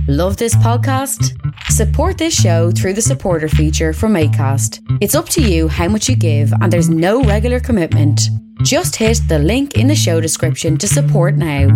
Love this podcast? Support this show through the supporter feature from Acast. It's up to you how much you give and there's no regular commitment. Just hit the link in the show description to support now.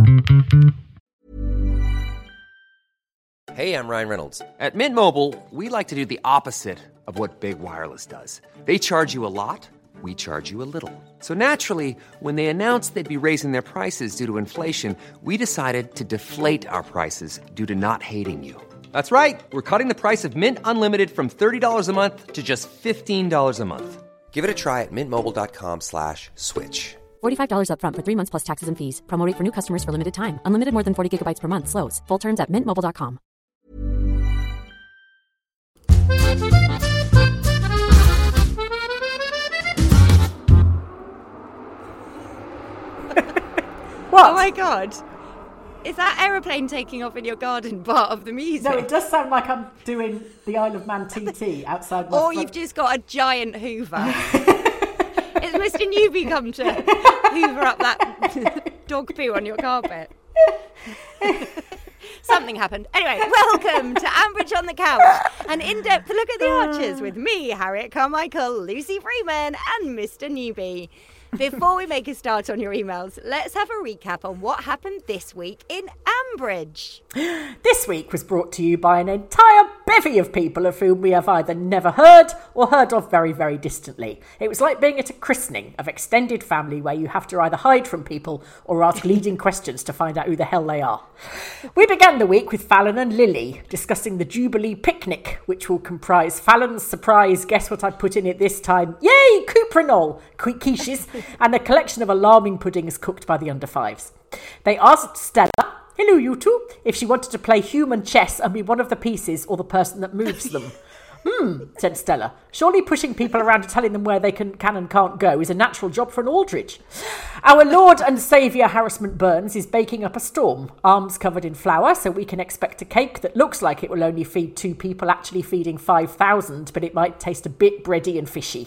Hey, I'm Ryan Reynolds. At Mint Mobile, we like to do the opposite of what Big Wireless does. They charge you a lot, we charge you a little. So naturally, when they announced they'd be raising their prices due to inflation, we decided to deflate our prices due to not hating you. That's right. We're cutting the price of Mint Unlimited from $30 a month to just $15 a month. Give it a try at mintmobile.com/switch. $45 up front for 3 months plus taxes and fees. Promo rate for new customers for limited time. Unlimited more than 40 gigabytes per month. Slows full terms at mintmobile.com. What? Oh my God. Is that aeroplane taking off in your garden part of the music? No, it does sound like I'm doing the Isle of Man TT outside my Or front. you've just got a giant hoover. Has Mr. Newbie come to hoover up that dog poo on your carpet? Something happened. Anyway, welcome to Ambridge on the Couch, an in-depth look at the Archers with me, Harriet Carmichael, Lucy Freeman and Mr. Newbie. Before we make a start on your emails, let's have a recap on what happened this week in Ambridge. This week was brought to you by an entire bevy of people of whom we have either never heard or heard of very, very distantly. It was like being at a christening of extended family where you have to either hide from people or ask leading questions to find out who the hell they are. We began the week with Fallon and Lily discussing the Jubilee picnic, which will comprise Fallon's surprise, guess what I put in it this time? Yay, Cuprinol, quiches, and a collection of alarming puddings cooked by the under-5s. They asked Stella, hello you two, if she wanted to play human chess and be one of the pieces or the person that moves them. Said Stella. Surely pushing people around and telling them where they can and can't go is a natural job for an Aldridge. Our Lord and Saviour Harassment Burns is baking up a storm, arms covered in flour, so we can expect a cake that looks like it will only feed 2 people, actually feeding 5,000, but it might taste a bit bready and fishy.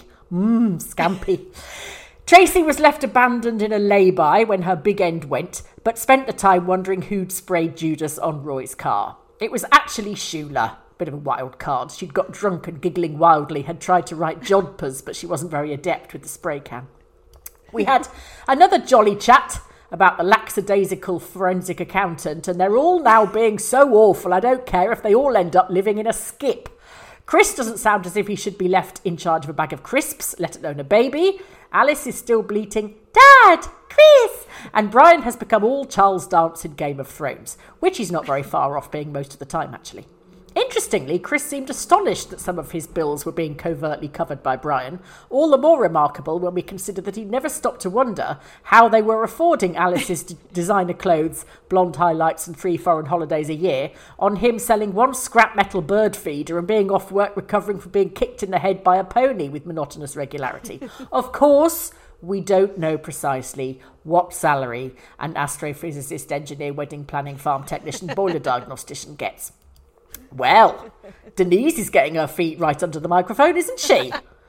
Scampy. Tracy was left abandoned in a lay-by when her big end went, but spent the time wondering who'd sprayed Judas on Roy's car. It was actually Shula. Bit of a wild card. She'd got drunk and giggling wildly, had tried to write jodhpurs, but she wasn't very adept with the spray can. We had another jolly chat about the lackadaisical forensic accountant, and they're all now being so awful, I don't care if they all end up living in a skip. Chris doesn't sound as if he should be left in charge of a bag of crisps, let alone a baby. Alice is still bleating, Dad, Chris! And Brian has become all Charles Dance in Game of Thrones, which he's not very far off being most of the time, actually. Interestingly, Chris seemed astonished that some of his bills were being covertly covered by Brian, all the more remarkable when we consider that he never stopped to wonder how they were affording Alice's designer clothes, blonde highlights and 3 foreign holidays a year, on him selling 1 scrap metal bird feeder and being off work recovering from being kicked in the head by a pony with monotonous regularity. Of course, we don't know precisely what salary an astrophysicist, engineer, wedding planning, farm technician, boiler diagnostician gets. Well, Denise is getting her feet right under the microphone, isn't she?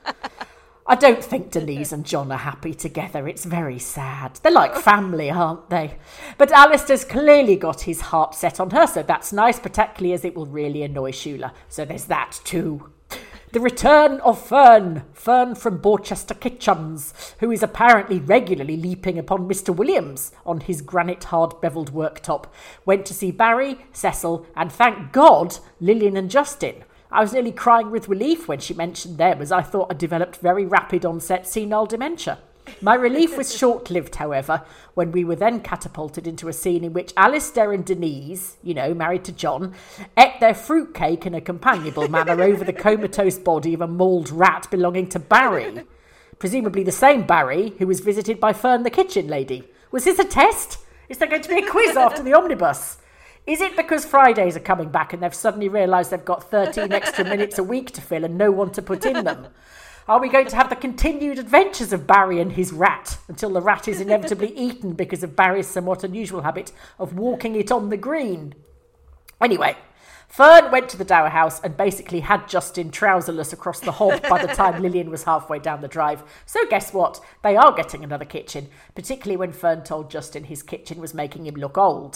I don't think Denise and John are happy together. It's very sad. They're like family, aren't they? But Alistair's clearly got his heart set on her, so that's nice, particularly as it will really annoy Shula. So there's that too. The return of Fern from Borchester Kitchens, who is apparently regularly leaping upon Mr. Williams on his granite hard-beveled worktop, went to see Barry, Cecil, and thank God, Lillian and Justin. I was nearly crying with relief when she mentioned them, as I thought I'd developed very rapid onset senile dementia. My relief was short-lived, however, when we were then catapulted into a scene in which Alistair and Denise, married to John, ate their fruitcake in a companionable manner over the comatose body of a mauled rat belonging to Barry. Presumably the same Barry who was visited by Fern the kitchen lady. Was this a test? Is there going to be a quiz after the omnibus? Is it because Fridays are coming back and they've suddenly realised they've got 13 extra minutes a week to fill and no one to put in them? Are we going to have the continued adventures of Barry and his rat until the rat is inevitably eaten because of Barry's somewhat unusual habit of walking it on the green? Anyway, Fern went to the Dower House and basically had Justin trouserless across the hob by the time Lillian was halfway down the drive. So guess what? They are getting another kitchen, particularly when Fern told Justin his kitchen was making him look old.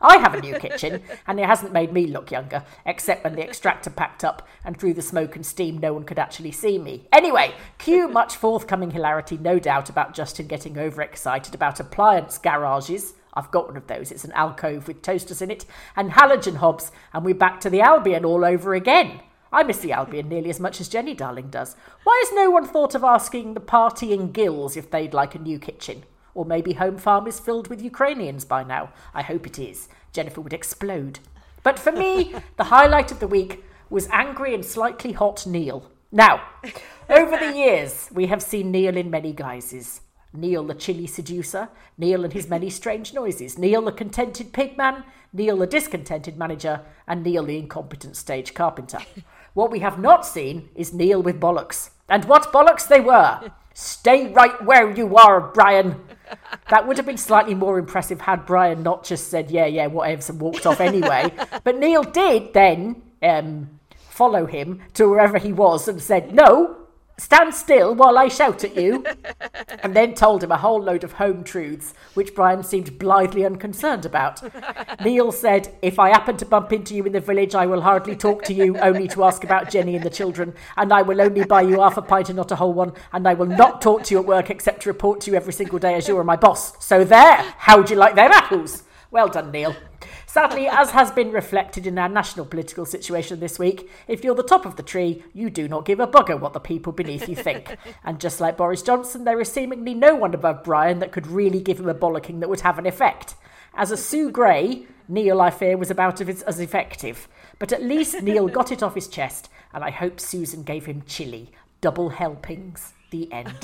I have a new kitchen, and it hasn't made me look younger, except when the extractor packed up and through the smoke and steam no one could actually see me. Anyway, cue much forthcoming hilarity, no doubt, about Justin getting overexcited about appliance garages. I've got one of those. It's an alcove with toasters in it and halogen hobs, and we're back to the Albion all over again. I miss the Albion nearly as much as Jenny Darling does. Why has no one thought of asking the partying gills if they'd like a new kitchen? Or maybe Home Farm is filled with Ukrainians by now. I hope it is. Jennifer would explode. But for me, the highlight of the week was angry and slightly hot Neil. Now, over the years, we have seen Neil in many guises. Neil the chilly seducer, Neil and his many strange noises, Neil the contented pigman, Neil the discontented manager, and Neil the incompetent stage carpenter. What we have not seen is Neil with bollocks. And what bollocks they were! Stay right where you are, Brian. That would have been slightly more impressive had Brian not just said, yeah, whatever, and walked off anyway. But Neil did then follow him to wherever he was and said, no, stand still while I shout at you, and then told him a whole load of home truths, which Brian seemed blithely unconcerned about. Neil said, if I happen to bump into you in the village, I will hardly talk to you, only to ask about Jenny and the children, and I will only buy you half a pint and not a whole one, and I will not talk to you at work except to report to you every single day as you are my boss. So there, how'd you like them apples? Well done, Neil. Sadly, as has been reflected in our national political situation this week, if you're the top of the tree, you do not give a bugger what the people beneath you think. And just like Boris Johnson, there is seemingly no one above Brian that could really give him a bollocking that would have an effect. As a Sue Gray, Neil, I fear, was about as effective. But at least Neil got it off his chest, and I hope Susan gave him chili. Double helpings. The end.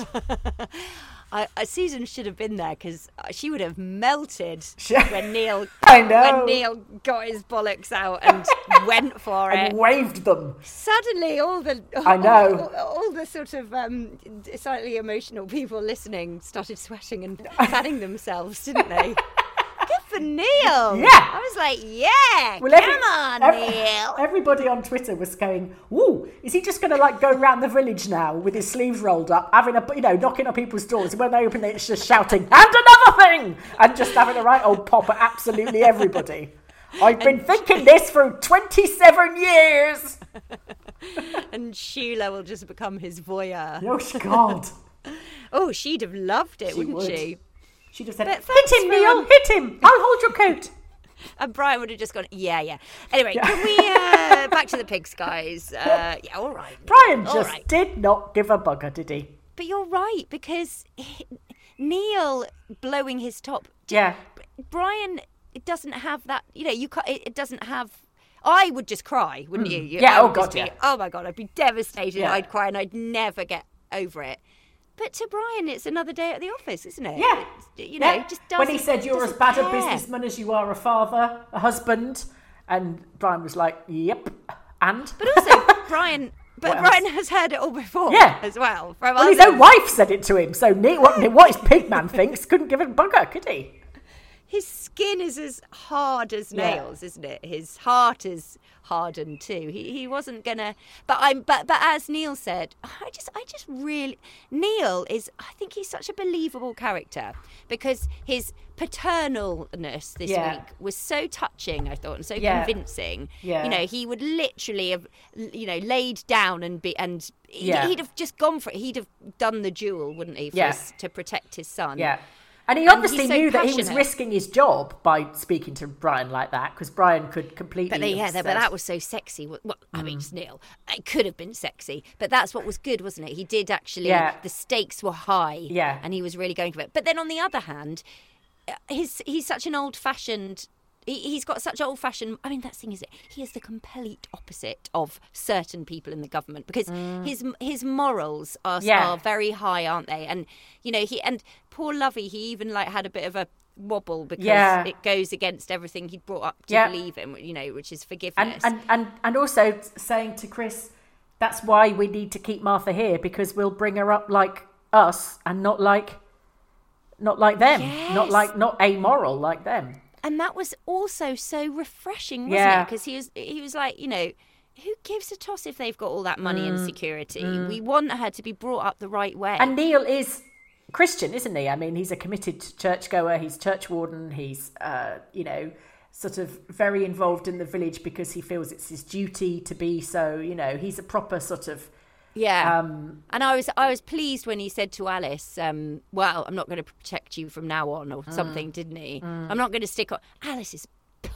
Susan should have been there because she would have melted when Neil got his bollocks out and went for it and waved them. Suddenly, all the sort of slightly emotional people listening started sweating and fanning themselves, didn't they? Good for Neil. Yeah. I was like, yeah, come on, Neil. Everybody on Twitter was going, ooh, is he just going to go around the village now with his sleeves rolled up, having knocking on people's doors, and when they open it, it's just shouting, and another thing, and just having a right old pop at absolutely everybody. I've been thinking this for 27 years. And Sheila will just become his voyeur. Oh, God. Oh, she'd have loved it, wouldn't she? She'd have said, hit him, Neil, hit him. I'll hold your coat. And Brian would have just gone, yeah. Anyway, can we, back to the pigs, guys. Yeah, all right. Brian just did not give a bugger, did he? But you're right, because Neil blowing his top. Yeah. Brian, it doesn't have that, you can't, it doesn't have. I would just cry, wouldn't you? Yeah, oh God, yeah. Oh my God, I'd be devastated. Yeah. I'd cry and I'd never get over it. But to Brian, it's another day at the office, isn't it? Yeah. It just doesn't. When he said, you're as bad a businessman as you are a father, a husband, and Brian was like, yep, and? But also, Brian has heard it all before as well. Well, his own wife said it to him, so what his pigman thinks couldn't give a bugger, could he? His skin is as hard as nails, isn't it? His heart is hardened too. He wasn't gonna. But as Neil said, I just really Neil is. I think he's such a believable character because his paternalness this week was so touching. I thought and so convincing. Yeah. He would literally have laid down and he'd have just gone for it. He'd have done the duel, wouldn't he? To protect his son. Yeah. And he obviously knew that he was risking his job by speaking to Brian like that, because Brian could completely. But that was so sexy. Well, I mean, Neil, it could have been sexy, but that's what was good, wasn't it? He did actually. Yeah. The stakes were high. Yeah. And he was really going for it. But then on the other hand, he's such an old-fashioned. He's got such old-fashioned. I mean, that thing is, he is the complete opposite of certain people in the government because his morals are very high, aren't they? And and poor Lovey, he even had a bit of a wobble because it goes against everything he'd brought up to believe in, which is forgiveness. And also saying to Chris, that's why we need to keep Martha here because we'll bring her up like us and not like them, not amoral like them. And that was also so refreshing, wasn't it? Because he was like, who gives a toss if they've got all that money and security? We want her to be brought up the right way. And Neil is Christian, isn't he? I mean, he's a committed churchgoer. He's church warden. He's, sort of very involved in the village because he feels it's his duty to be so. He's a proper sort of. Yeah, and I was pleased when he said to Alice, well, I'm not going to protect you from now on or something, didn't he? I'm not going to stick on. Alice is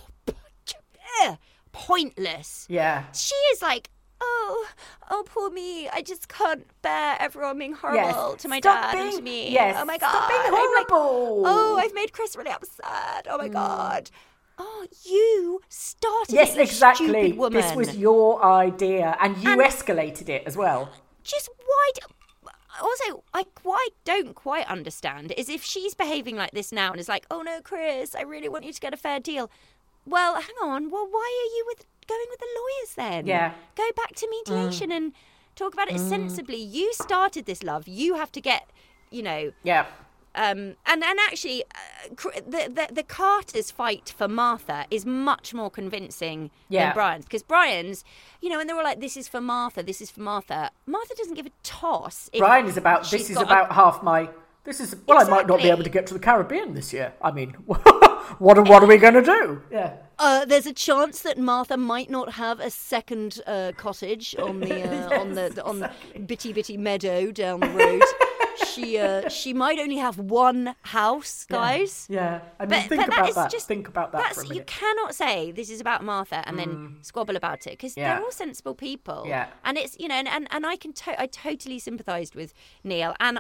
pointless. Yeah. She is like, oh, poor me. I just can't bear everyone being horrible to my dad and to me. Yes. Oh, my God. Stop being horrible. I've made Chris really upset. Oh, my God. Oh, you started Yes, it, you exactly. stupid woman. This was your idea, and you escalated it as well. Just why? Also, what I don't quite understand is if she's behaving like this now and is like, oh no, Chris, I really want you to get a fair deal. Well, hang on. Well, why are you going with the lawyers then? Yeah. Go back to mediation and talk about it sensibly. You started this, love. You have to get, Yeah. And actually, the Carters' fight for Martha is much more convincing than Brian's. Because Brian's, and they're all like, this is for Martha, this is for Martha. Martha doesn't give a toss. Brian is about, this is about half my... This is, well, exactly. I might not be able to get to the Caribbean this year. I mean, what are we going to do? Yeah. There's a chance that Martha might not have a second cottage on the on the bitty meadow down the road. She might only have one house, guys. Yeah. I mean, think about that. Think about that for a minute. You cannot say this is about Martha and then squabble about it because they're all sensible people. Yeah. And it's and I totally sympathised with Neil, and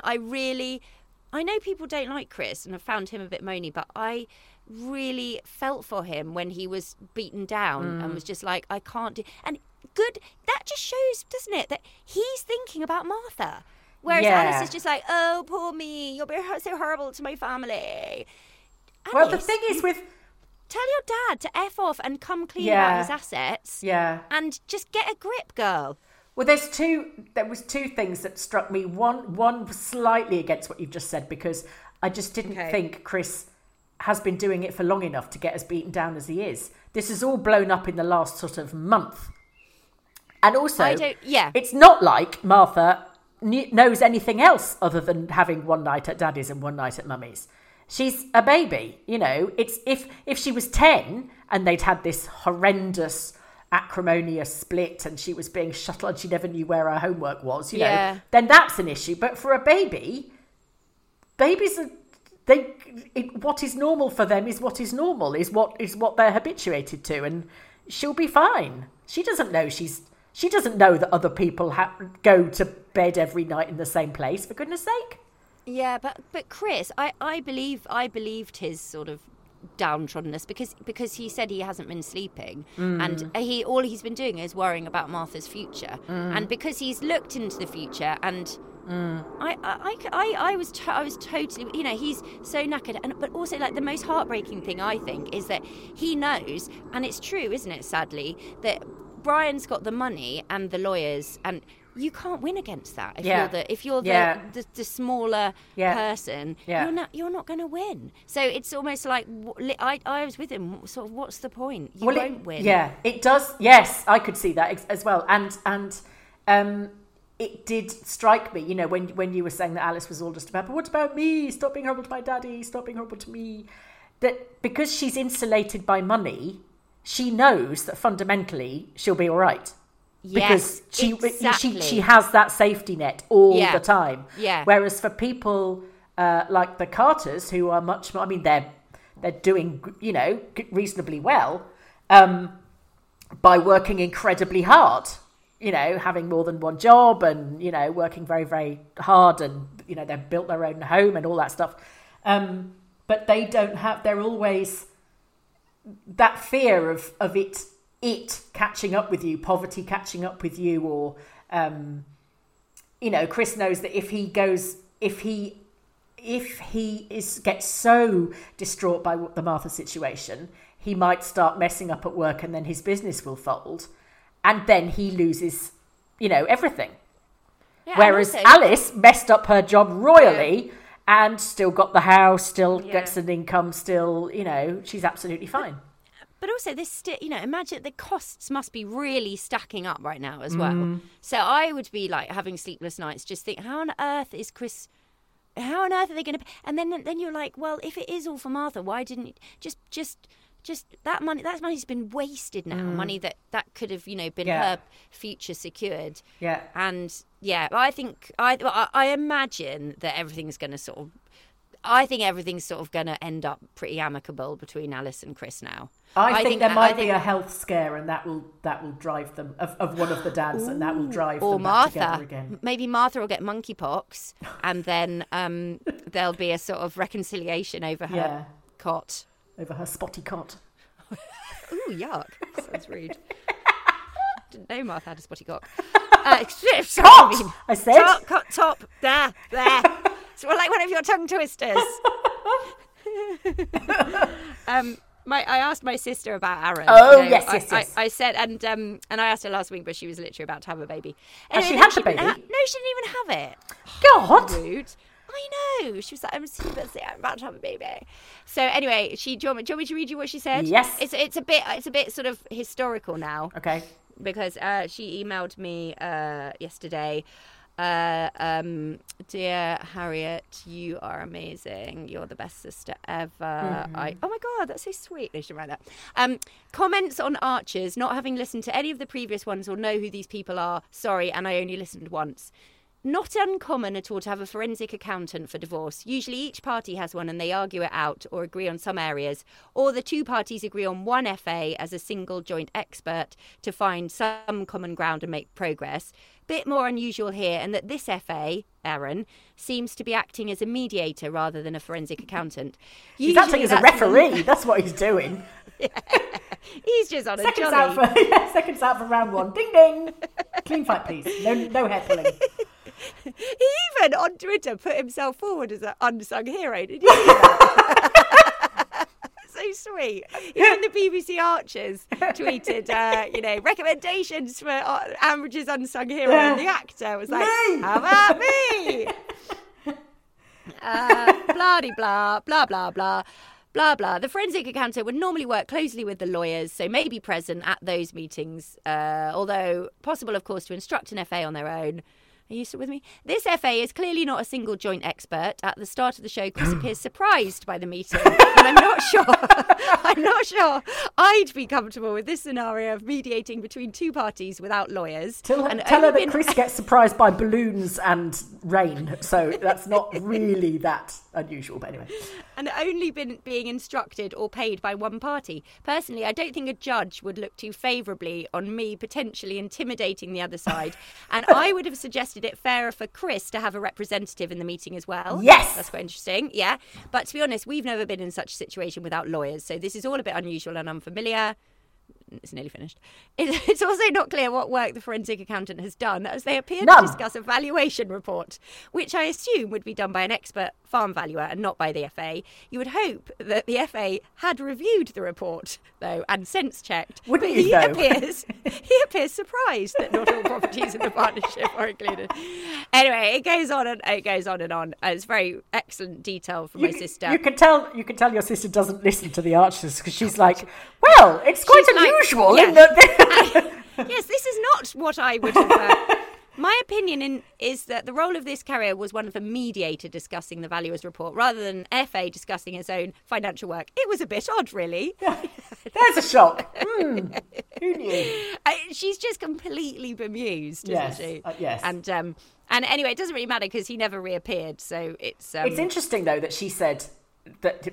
I know people don't like Chris and have found him a bit moany, but I really felt for him when he was beaten down and was just like, I can't do. And good, that just shows, doesn't it, that he's thinking about Martha. Whereas Alice is just like, oh, poor me, you'll be so horrible to my family. Alice, well, the thing is with... Tell your dad to F off and come clean about his assets. Yeah. And just get a grip, girl. Well, there was two things that struck me. One slightly against what you've just said, because I just didn't think Chris has been doing it for long enough to get as beaten down as he is. This is all blown up in the last sort of month. And also, it's not like Martha knows anything else other than having one night at Daddy's and one night at Mummy's. She's a baby, It's if she was 10 and they'd had this horrendous acrimonious split and she was being shuttled and she never knew where her homework was, then that's an issue. But for a baby, babies are what is normal for them is what is normal, is what they're habituated to, and she'll be fine. She doesn't know that other people go to bed every night in the same place, for goodness sake. Yeah, but Chris, I believed his sort of downtroddenness because he said he hasn't been sleeping and all he's been doing is worrying about Martha's future, and because he's looked into the future and I was totally, he's so knackered, but also like the most heartbreaking thing I think is that he knows, and it's true, isn't it, sadly, that Brian's got the money and the lawyers, and you can't win against that if you're the smaller person. You're not going to win. So it's almost like I was with him. Sort of, what's the point? You won't win. Yeah, it does. Yes, I could see that as well. And it did strike me, when you were saying that Alice was all just about, but what about me? Stop being horrible to my daddy. Stop being horrible to me. That because she's insulated by money, she knows that fundamentally she'll be all right. Yes, because she has that safety net all the time. Yeah. Whereas for people like the Carters, who are much more, I mean, they're doing, reasonably well by working incredibly hard, having more than one job and, working very, very hard, and, they've built their own home and all that stuff. But they don't have, they're always that fear of it catching up with you, poverty catching up with you, or Chris knows that if he gets so distraught by the Martha situation, he might start messing up at work, and then his business will fold, and then he loses everything. Whereas Alice messed up her job royally and still got the house, still gets an income, still she's absolutely fine. But also this, imagine the costs must be really stacking up right now as well. So I would be like having sleepless nights, just think, how on earth are they going to pay? And then you're like, well, if it is all for Martha, why didn't you just that money's been wasted now. Money that could have, been her future secured. Yeah. And I think I imagine that everything's going to sort of. I think everything's sort of going to end up pretty amicable between Alice and Chris now. I think there might be a health scare, and that will drive them of one of the dads, and that will drive them back together again. Maybe Martha will get monkeypox, and then there'll be a sort of reconciliation over her cot, over her spotty cot. Ooh, yuck! Sounds rude. Didn't know Martha had a spotty cock. Cot! I said top. There. So like one of your tongue twisters. I asked my sister about Aaron. Oh, yes. I said, and I asked her last week, but she was literally about to have a baby. And she had the baby? No, she didn't even have it. God. Rude. I know. She was like, I'm about to have a baby. So anyway, do you want me to read you what she said? Yes. It's a bit sort of historical now. Okay. Because she emailed me yesterday. Dear Harriet, you are amazing. You're the best sister ever. Oh my God, that's so sweet. They should write that. Comments on Archers, not having listened to any of the previous ones or know who these people are. Sorry, and I only listened once. Not uncommon at all to have a forensic accountant for divorce. Usually each party has one and they argue it out or agree on some areas. Or the two parties agree on one FA as a single joint expert to find some common ground and make progress. Bit more unusual here, and that this FA, Aaron, seems to be acting as a mediator rather than a forensic accountant. He's acting as a referee. That's what he's doing. Yeah. He's just on seconds a jolly. Seconds out for round one. Ding ding. Clean fight, please. No hair pulling. He even on Twitter put himself forward as an unsung hero. Did you see that? So sweet. Even the BBC Archers tweeted, recommendations for Ambridge's unsung hero, and the actor was like, me! How about me? Blah-de-blah, blah, blah, blah. Blah, blah. The forensic accountant would normally work closely with the lawyers, so may be present at those meetings, although possible, of course, to instruct an FA on their own. Are you still with me? This FA is clearly not a single joint expert. At the start of the show, Chris appears surprised by the meeting. And I'm not sure I'd be comfortable with this scenario of mediating between two parties without lawyers. Tell her that Chris gets surprised by balloons and rain. So that's not really that unusual, but anyway. And only being instructed or paid by one party. Personally, I don't think a judge would look too favourably on me potentially intimidating the other side. And I would have suggested it fairer for Chris to have a representative in the meeting as well. Yes! That's quite interesting, yeah. But to be honest, we've never been in such a situation without lawyers, so this is all a bit unusual and unfamiliar. It's nearly finished. It's also not clear what work the forensic accountant has done, as they appear to discuss a valuation report, which I assume would be done by an expert farm valuer and not by the FA. You would hope that the FA had reviewed the report, though, and sense checked. Wouldn't you, though? He appears surprised that not all properties in the partnership are included. Anyway, it goes on and on. It's very excellent detail from my sister. You can tell your sister doesn't listen to the Archers because she's like, well, it's quite unusual, isn't it? Yes, this is not what I would have. My opinion is that the role of this carrier was one of a mediator discussing the valuer's report rather than FA discussing his own financial work. It was a bit odd, really. There's a shock. Who knew? She's just completely bemused, yes, isn't she? Yes. And anyway, it doesn't really matter because he never reappeared. So it's interesting though that she said that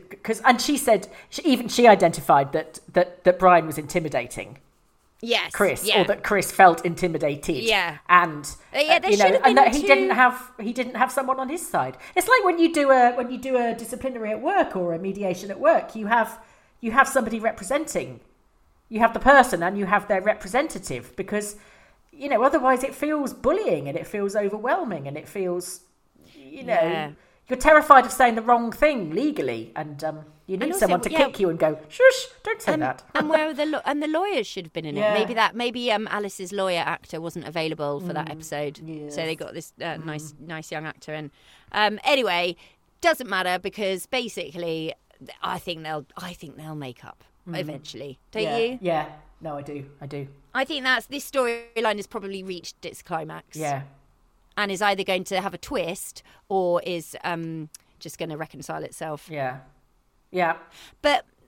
she identified that Brian was intimidating. Yes, Chris, yeah. Or that Chris felt intimidated. Yeah, and and that he didn't have someone on his side. It's like when you do a disciplinary at work or a mediation at work, you have somebody representing. You have the person and you have their representative because otherwise it feels bullying and it feels overwhelming and it feels you're terrified of saying the wrong thing legally and you need someone to kick you and go, shush, don't say that. And where the lawyers should have been in it. Maybe Alice's lawyer actor wasn't available for that episode, so they got this nice young actor in. Anyway, doesn't matter because basically, I think they'll make up eventually. Don't you? Yeah. No, I do. I think this storyline has probably reached its climax. Yeah. And is either going to have a twist or is just going to reconcile itself. Yeah. Yeah. But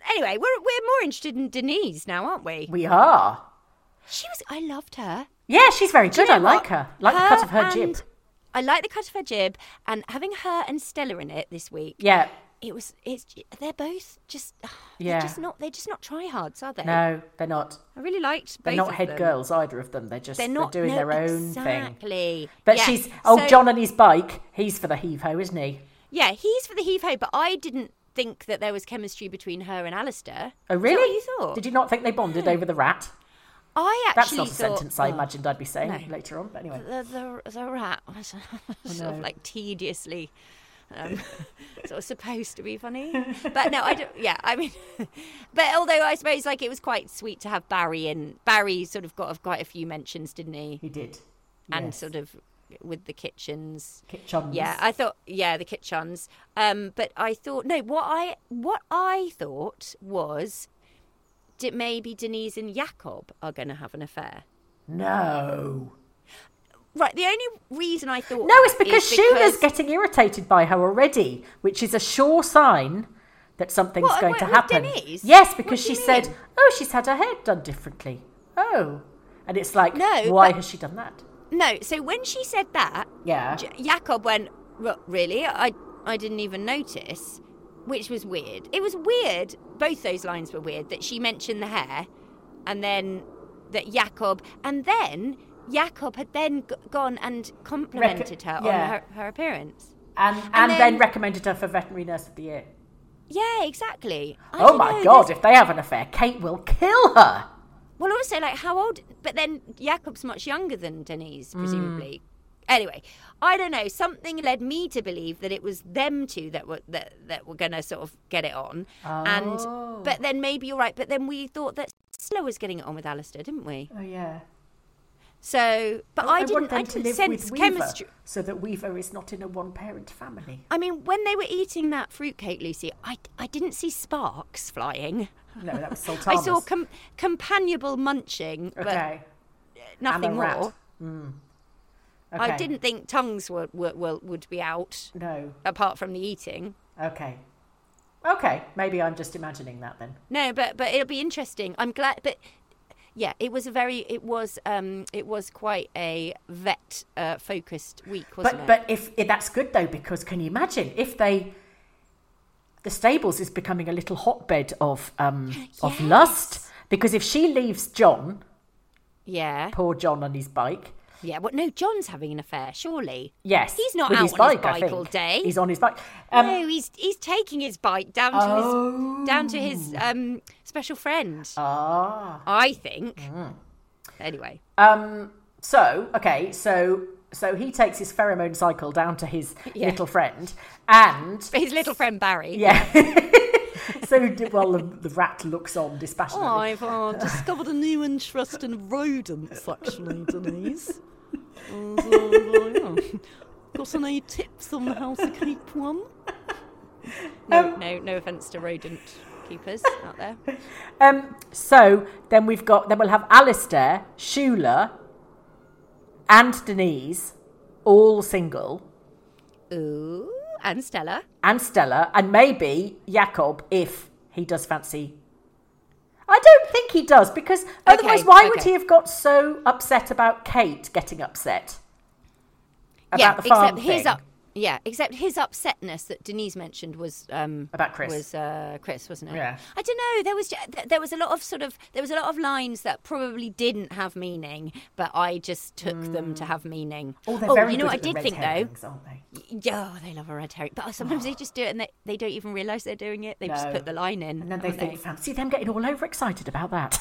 Anyway, we're more interested in Denise now, aren't we? We are. I loved her. Yeah, she's very good. I like her. Like the cut of her and- jib. I like the cut of her jib, and having her and Stella in it this week. Yeah. They're both just Yeah. they're just not tryhards, are they? No, they're not. I really liked both They're not of head them. girls, either of them. They're doing their own thing. Exactly. But Yeah, she's so- John on his bike. He's for the heave-ho, isn't he? Yeah, he's for the heave-ho, but I didn't think that there was chemistry between her and Alistair. Oh, really? Is that what you thought? Did you not think they bonded over the rat? I That's actually not a thought, sentence I imagined I'd be saying no. later on. But anyway. The rat was sort of like tediously sort of supposed to be funny, but no, I don't. Yeah, I mean, but although I suppose like it was quite sweet to have Barry in. Barry sort of got quite a few mentions, didn't he? He did. And Yes. sort of with the kitchens. Kitchens. Yeah, I thought. Yeah, the kitchens. But I thought no. What I thought was, maybe Denise and Jakob are going to have an affair. No. Right. The only reason I thought No, it's because Shula's getting irritated by her already, which is a sure sign that something's What, going to with happen. Denise? Yes, What because do you she said, mean? "Oh, she's had her hair done differently." Oh, and it's like, No, why but- has she done that? No. So when she said that, Yeah. Jakob went, "Really? I didn't even notice," which was weird. It was weird. Both those lines were weird. That she mentioned the hair, and then that Jakob had then gone and complimented her yeah. on her appearance. And then then recommended her for veterinary nurse of the year. Yeah, exactly. I Oh don't my know, God! there's- If they have an affair, Kate will kill her. Well, also, like, how old? But then Jakob's much younger than Denise, Mm. presumably. Anyway, I don't know. Something led me to believe that it was them two that were going to sort of get it on. Oh. But then maybe you're right. But then we thought that Stella was getting it on with Alistair, didn't we? Oh yeah. So, but I I want didn't. them I to didn't live sense with Weaver, chemistry. so that Weaver is not in a one-parent family. I mean, when they were eating that fruitcake, Lucy, I didn't see sparks flying. No, that was Sultanas. I saw companionable munching, but Okay. nothing And a rat. more. Okay. I didn't think tongues would be out, No. apart from the eating. Okay. Okay. Maybe I'm just imagining that then. No, but it'll be interesting. I'm glad, but yeah, it was quite a vet focused week, wasn't it? But if that's good though, because can you imagine if the stables is becoming a little hotbed of lust? Because if she leaves John, yeah, poor John on his bike. yeah. Well, no, John's having an affair, surely. Yes, He's not with out his on bike, his I bike think. all day. He's on his bike. No, he's taking his bike down to his special friend. Ah. I think. Anyway. So he takes his pheromone cycle down to his little friend, and His little friend Barry. yeah. So while the rat looks on dispassionately. I've discovered a new interest in rodents, actually, Denise. Got any tips on how to keep one? No offence to rodent keepers out there. So then we'll have Alistair, Shula, and Denise all single, Ooh, and Stella. and maybe Jakob if he does fancy. I don't think he does, because otherwise why would okay. he have got so upset about Kate getting upset about the farm thing? Except his upsetness that Denise mentioned was About Chris. Was Chris, wasn't it? Yeah. I don't know. There was a lot of lines that probably didn't have meaning, but I just took them to have meaning. Oh, they're very you know good what I at the did red think herrings, though? aren't they? Yeah, they love a red herring, but sometimes they just do it and they don't even realise they're doing it. They just No. put the line in, And then they haven't think, fancy them getting all overexcited about that.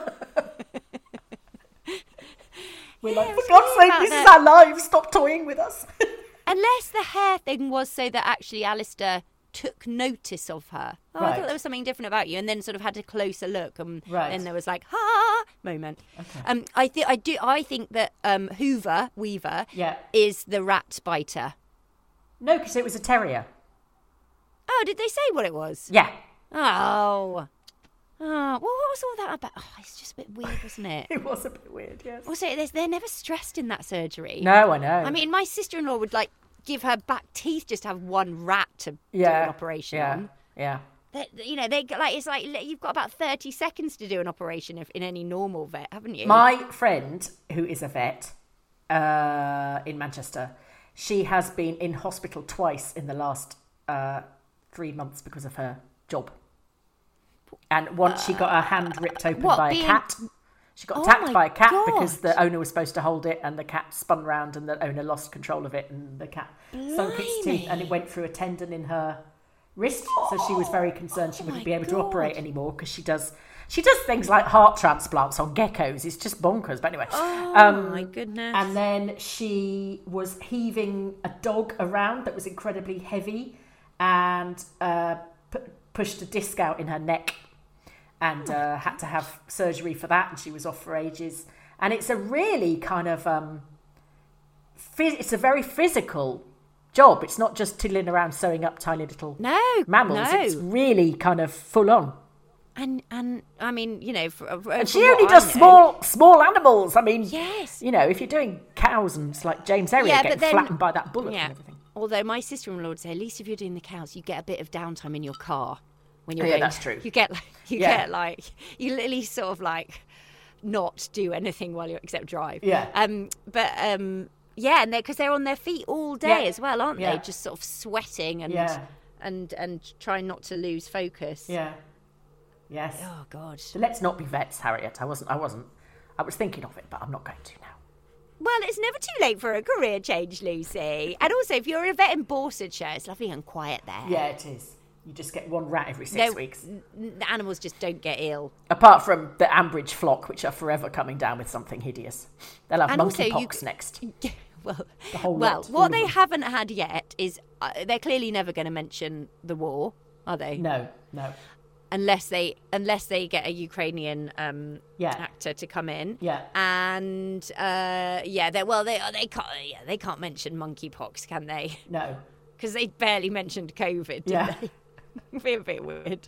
We're like, for it's God's really sake, about this is that. our lives, stop toying with us. Unless the hair thing was so that actually Alistair took notice of her. Oh, I Right. thought there was something different about you, and then sort of had a closer look, and Right. then there was like ha moment. Okay. I think that Weaver Yeah. is the rat biter. No, because it was a terrier. Oh, did they say what it was? Yeah. Oh, well, what was all that about? Oh, it's just a bit weird, wasn't it? It was a bit weird, yes. Also, they're never stressed in that surgery. No, I know. I mean, my sister-in-law would like give her back teeth just to have one rat to do an operation on. Yeah. You know, they like it's like you've got about 30 seconds to do an operation in any normal vet, haven't you? My friend, who is a vet in Manchester, she has been in hospital twice in the last 3 months because of her job. And once she got her hand ripped open by a cat. She got attacked by a cat because the owner was supposed to hold it, and the cat spun round and the owner lost control of it, and the cat sunk its teeth, and it went through a tendon in her wrist. So she was very concerned she wouldn't be able to operate anymore, because she does things like heart transplants on geckos. It's just bonkers. But anyway, my goodness. And then she was heaving a dog around that was incredibly heavy, and pushed a disc out in her neck, and had to have surgery for that, and she was off for ages. And it's a really kind of it's a very physical job. It's not just tiddling around sewing up tiny little mammals. It's really kind of full on. And I mean, you know, and she only does small animals. I mean, yes, you know, if you're doing cows and it's like James Herriot getting flattened by that bullet and everything. Although my sister-in-law would say, at least if you're doing the cows, you get a bit of downtime in your car when you're going. That's true. You get like you at least sort of like not do anything while you're except drive. Yeah. And because they're on their feet all day as well, aren't they? Just sort of sweating and trying not to lose focus. Yeah. Yes. Oh God. So let's not be vets, Harriet. I wasn't. I was thinking of it, but I'm not going to now. Well, it's never too late for a career change, Lucy. And also, if you're a vet in Borsetshire, it's lovely and quiet there. Yeah, it is. You just get one rat every 6 weeks. The animals just don't get ill. Apart from the Ambridge flock, which are forever coming down with something hideous. They'll have monkeypox next. Well, what they haven't had yet is they're clearly never going to mention the war, are they? No. Unless they get a Ukrainian actor to come in, and they can't mention monkeypox, can they? No, because they barely mentioned COVID, did they? It'd be a bit weird.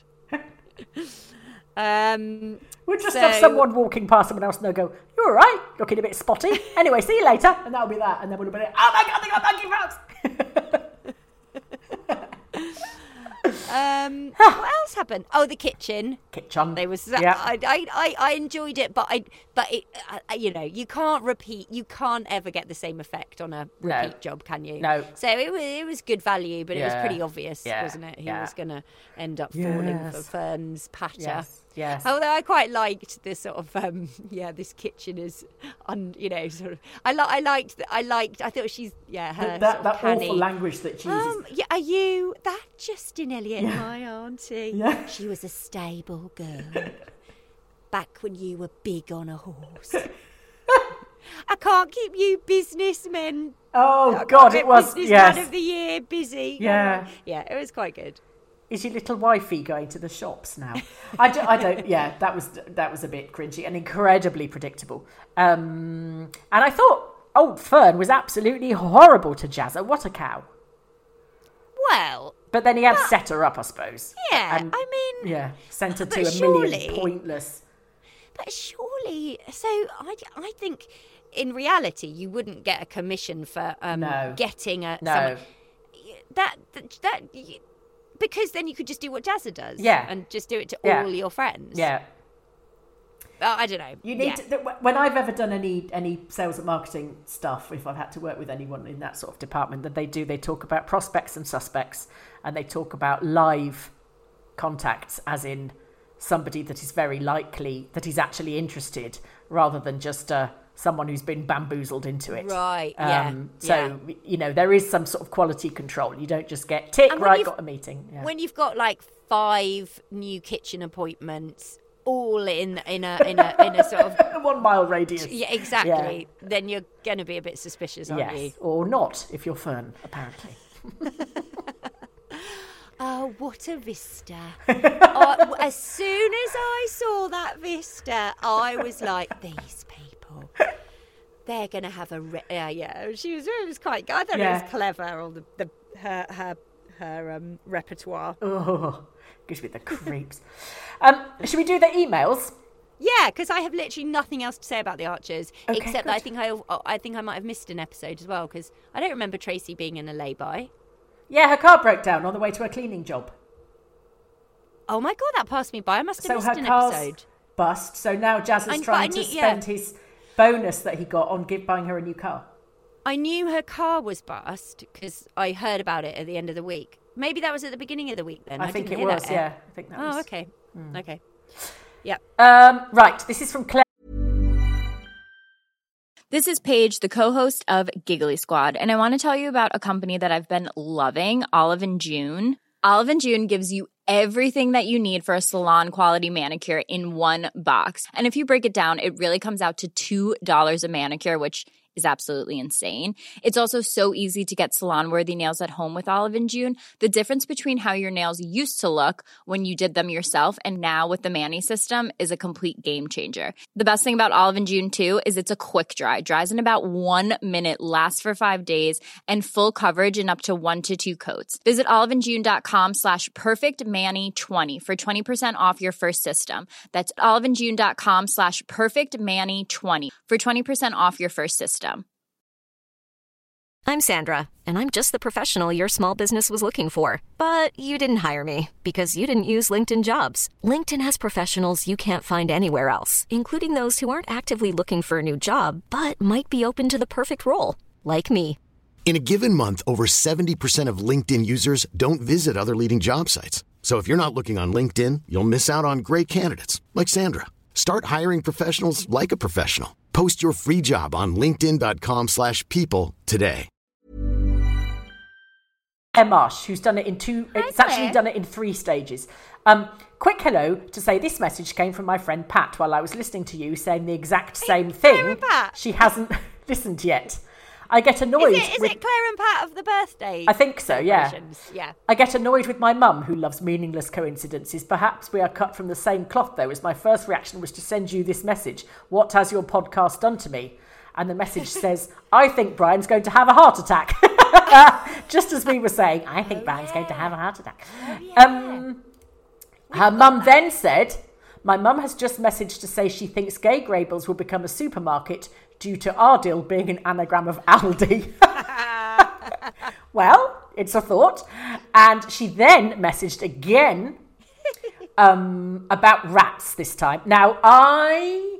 We'll just have someone walking past someone else and they'll go, "You all right? Looking a bit spotty." Anyway, see you later, and that'll be that. And then we'll be like, "Oh my God, they got monkeypox!" What else happened? Oh, the kitchen. They was. I enjoyed it, but you know, you can't ever get the same effect on a repeat job, can you? No. So it was good value, but it was pretty obvious, wasn't it? He was going to end up falling for Fern's patter. Yes. Although I quite liked this sort of this kitchen is sort of I thought she's her that canny. awful language that she uses. Are you that Justin Elliott, my auntie? Yeah. She was a stable girl back when you were big on a horse. I can't keep you businessmen. Oh God, it was businessman of the year busy. Yeah, it was quite good. Is your little wifey going to the shops now? I don't. Yeah, that was a bit cringy and incredibly predictable. And I thought old Fern was absolutely horrible to Jazza. What a cow. Well, but then he had set her up, I suppose. Yeah, and, I mean, sent her to a million pointless. But surely, so I think in reality you wouldn't get a commission for getting someone that. Because then you could just do what Jazza does. Yeah. And just do it to all your friends. Yeah. I don't know. You need to, when I've ever done any sales and marketing stuff, if I've had to work with anyone in that sort of department, that they talk about prospects and suspects, and they talk about live contacts, as in somebody that is very likely that he's actually interested, rather than just someone who's been bamboozled into it. Right, So, you know, there is some sort of quality control. You don't just get, tick, right, got a meeting. Yeah. When you've got like 5 new kitchen appointments, all in a sort of 1 mile radius. Yeah, exactly. Yeah. Then you're going to be a bit suspicious, aren't you? Or not, if you're Fern, apparently. Oh, what a vista. As soon as I saw that vista, I was like, these people, they're going to have a... It was quite good. I thought it was clever, all her repertoire. Oh, gives me the creeps. Should we do the emails? Yeah, because I have literally nothing else to say about the Archers, except that I think I might have missed an episode as well, because I don't remember Tracy being in a lay-by. Yeah, her car broke down on the way to her cleaning job. Oh my God, that passed me by. I must have missed an car's episode. Bust. So now Jazz is trying to spend his bonus that he got on buying her a new car. I knew her car was bust because I heard about it at the end of the week. Maybe that was at the beginning of the week then. I think it was, yeah. I think that was. Oh, okay. Okay. Yeah. Right. This is from Claire. This is Paige, the co-host of Giggly Squad, and I want to tell you about a company that I've been loving, Olive & June. Olive & June gives you everything that you need for a salon-quality manicure in one box. And if you break it down, it really comes out to $2 a manicure, which is absolutely insane. It's also so easy to get salon-worthy nails at home with Olive & June. The difference between how your nails used to look when you did them yourself and now with the Mani system is a complete game changer. The best thing about Olive & June, too, is it's a quick dry. Dries in about 1 minute, lasts for 5 days, and full coverage in up to 1 to 2 coats. Visit oliveandjune.com/perfectmani20 for 20% off your first system. That's oliveandjune.com/perfectmani20 for 20% off your first system. I'm Sandra, and I'm just the professional your small business was looking for. But you didn't hire me because you didn't use LinkedIn Jobs. LinkedIn has professionals you can't find anywhere else, including those who aren't actively looking for a new job, but might be open to the perfect role, like me. In a given month, over 70% of LinkedIn users don't visit other leading job sites. So if you're not looking on LinkedIn, you'll miss out on great candidates, like Sandra. Start hiring professionals like a professional. Post your free job on linkedin.com/people today. Marsh, who's done it in actually done it in 3 stages. Quick hello to say this message came from my friend Pat while I was listening to you saying the exact same thing. Pat. She hasn't listened yet. I get annoyed. Is it Claire and Pat of the birthday? I think so, yeah. Yeah. I get annoyed with my mum, who loves meaningless coincidences. Perhaps we are cut from the same cloth, though, as my first reaction was to send you this message. What has your podcast done to me? And the message says, I think Brian's going to have a heart attack. Just as we were saying, I think Brian's going to have a heart attack. Her mum then said, my mum has just messaged to say she thinks Gay Grables will become a supermarket due to Ardil being an anagram of Aldi. Well, it's a thought. And she then messaged again about rats this time. Now, I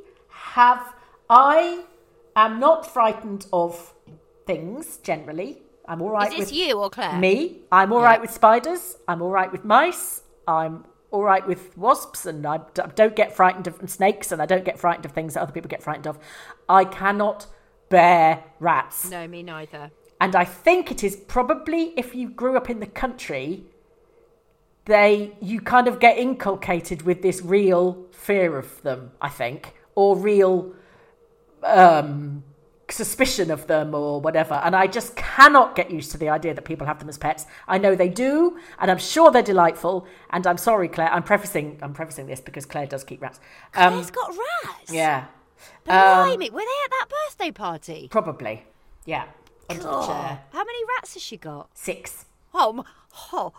am not frightened of things, generally. I'm all right with... Is this you or Claire? Me. I'm all right with spiders. I'm all right with mice. I'm all right with wasps, and I don't get frightened of snakes, and I don't get frightened of things that other people get frightened of. I cannot bear rats. No, me neither. And I think it is probably, if you grew up in the country, you kind of get inculcated with this real fear of them, I think, or real suspicion of them or whatever. And I just cannot get used to the idea that people have them as pets. I know they do, and I'm sure they're delightful. And I'm sorry, Claire, I'm prefacing this because Claire does keep rats. Claire's got rats? Yeah. Blimey, were they at that birthday party? Probably, yeah. Under the chair. How many rats has she got? 6. Oh my God.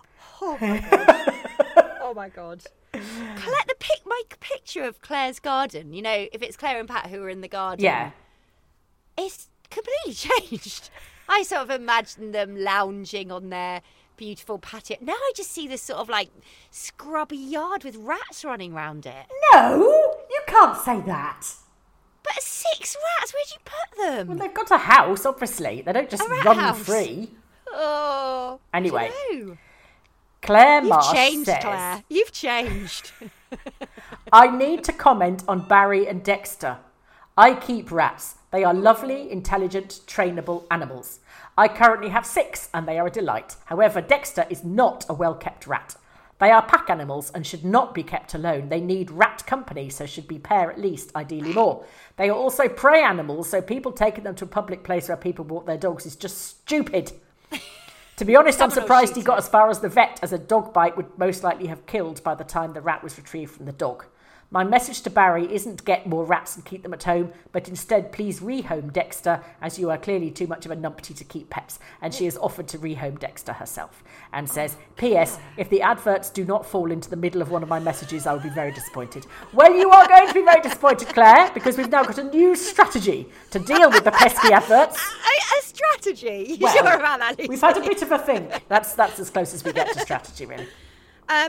Oh my God. Collect my picture of Claire's garden. You know, if it's Claire and Pat who are in the garden. Yeah. It's completely changed. I sort of imagine them lounging on their beautiful patio. Now I just see this sort of like scrubby yard with rats running around it. No, you can't say that. But 6 rats, where'd you put them? Well, they've got a house, obviously. They don't just run house. Free. Oh. Anyway. No. Claire You've Marsh changed, says, Claire. You've changed. I need to comment on Barry and Dexter. I keep rats. They are lovely, intelligent, trainable animals. I currently have 6 and they are a delight. However, Dexter is not a well-kept rat. They are pack animals and should not be kept alone. They need rat company, so should be pair at least, ideally more. They are also prey animals, so people taking them to a public place where people walk their dogs is just stupid. To be honest, I'm surprised he got as far as the vet, as a dog bite would most likely have killed by the time the rat was retrieved from the dog. My message to Barry isn't get more rats and keep them at home, but instead please rehome Dexter, as you are clearly too much of a numpty to keep pets. And she has offered to rehome Dexter herself. And says, P.S. if the adverts do not fall into the middle of one of my messages, I will be very disappointed. Well, you are going to be very disappointed, Claire, because we've now got a new strategy to deal with the pesky adverts. A strategy? You Well, sure about that, Lucy? We've had a bit of a think. That's as close as we get to strategy, really.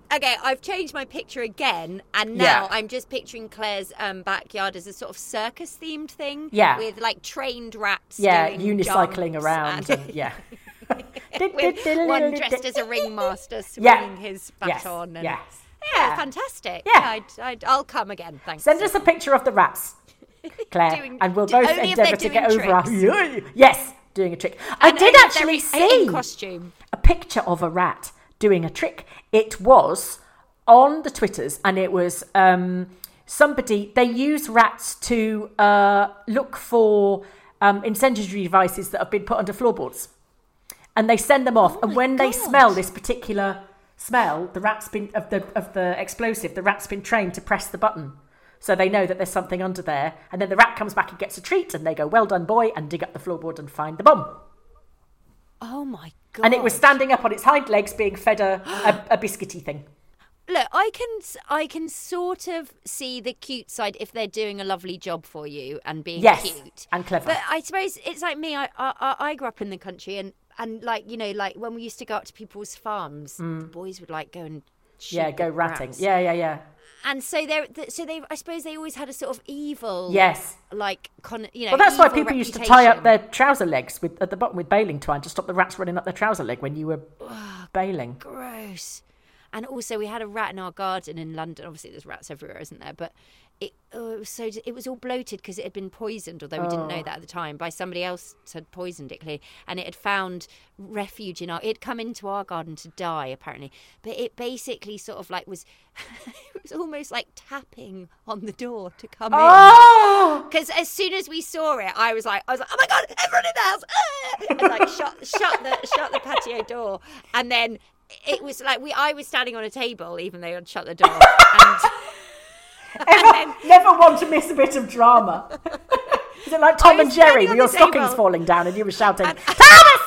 Okay, I've changed my picture again, and now I'm just picturing Claire's backyard as a sort of circus-themed thing. Yeah. With, like, trained rats Yeah, doing unicycling jumps around. And, yeah. With one dressed as a ringmaster swinging his baton. And, yeah, fantastic. Yeah. I'll come again, thanks. Send us a picture of the rats, Claire, and we'll both endeavour to get over our... Yes, doing a trick. I did actually see costume. a picture of a rat doing a trick. It was on the Twitters, and it was somebody... They use rats to look for incendiary devices that have been put under floorboards. And they send them off. And when they smell this particular smell, the rat's been of the explosive, the rat's been trained to press the button. So they know that there's something under there. And then the rat comes back and gets a treat, and they go, well done, boy, and dig up the floorboard and find the bomb. Oh, my God. And it was standing up on its hind legs being fed a biscuity thing. Look, I can sort of see the cute side if they're doing a lovely job for you and being cute. And clever. But I suppose it's like me. I grew up in the country, and like, you know, like when we used to go up to people's farms, the boys would like go and shoot go ratting. rats. Yeah. And so they I suppose they always had a sort of evil, like Well, that's why people reputation. used to tie up their trouser legs at the bottom with baling twine to stop the rats running up their trouser leg when you were baling. Gross. And also, we had a rat in our garden in London. Obviously, there's rats everywhere, isn't there? But it was all bloated because it had been poisoned, although we didn't know that at the time, by somebody else had poisoned it, clearly. And it had found refuge it had come into our garden to die, apparently. But it basically sort of like was, it was almost like tapping on the door to come in. Because as soon as we saw it, I was like, oh my God, everyone in the house! And like shut the patio door. And then it was like I was standing on a table, even though I'd shut the door. Never want to miss a bit of drama. Is it like Tom and Jerry with your stockings falling down and you were shouting, Thomas!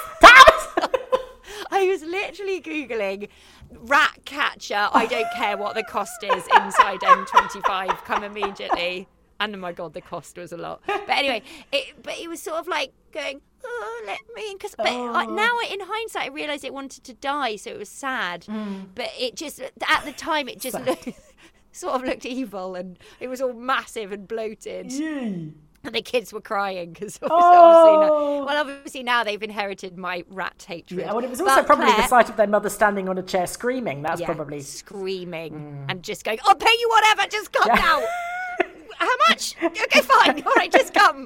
I was literally Googling rat catcher, I don't care what the cost is, inside M25, come immediately. And oh my God, the cost was a lot. But anyway, it was sort of like going, let me in. Now in hindsight, I realised it wanted to die, so it was sad. But it just, at the time, it just sort of looked evil, and it was all massive and bloated. And the kids were crying because obviously now they've inherited my rat hatred. Yeah, well, it was also probably the sight of their mother standing on a chair screaming. That's probably screaming and just going, I'll pay you whatever, just come now. How much? Okay, fine. All right, just come.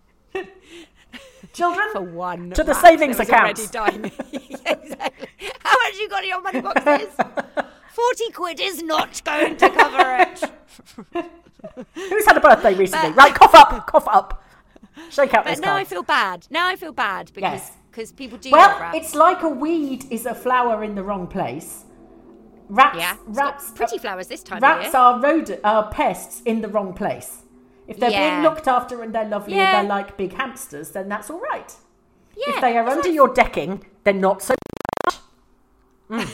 Children, for one to the savings account. Exactly. How much you got in your money boxes? 40 quid is not going to cover it. Who's had a birthday recently? Right, cough up. Shake out those cards. Now I feel bad because people do love rats. It's like a weed is a flower in the wrong place. Rats, pretty flowers this time of year. Rats are pests in the wrong place. If they're being looked after and they're lovely and they're like big hamsters, then that's all right. Yeah, if they are under your decking, they're not so much.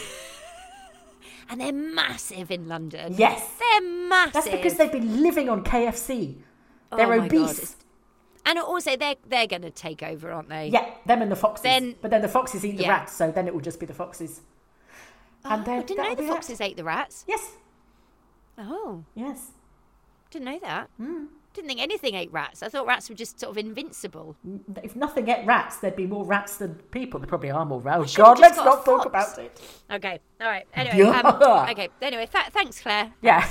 And they're massive in London. Yes. They're massive. That's because they've been living on KFC. They're obese. And also, they're going to take over, aren't they? Yeah, them and the foxes. But then the foxes eat the rats, so then it will just be the foxes. And I didn't know the foxes ate the rats. Yes. Oh. Yes. Didn't know that. Didn't think anything ate rats. I thought rats were just sort of invincible. If nothing ate rats, there'd be more rats than people. There probably are more rats. Oh, God, let's not talk about it. Okay. All right. Anyway. Anyway, thanks, Claire. Yeah.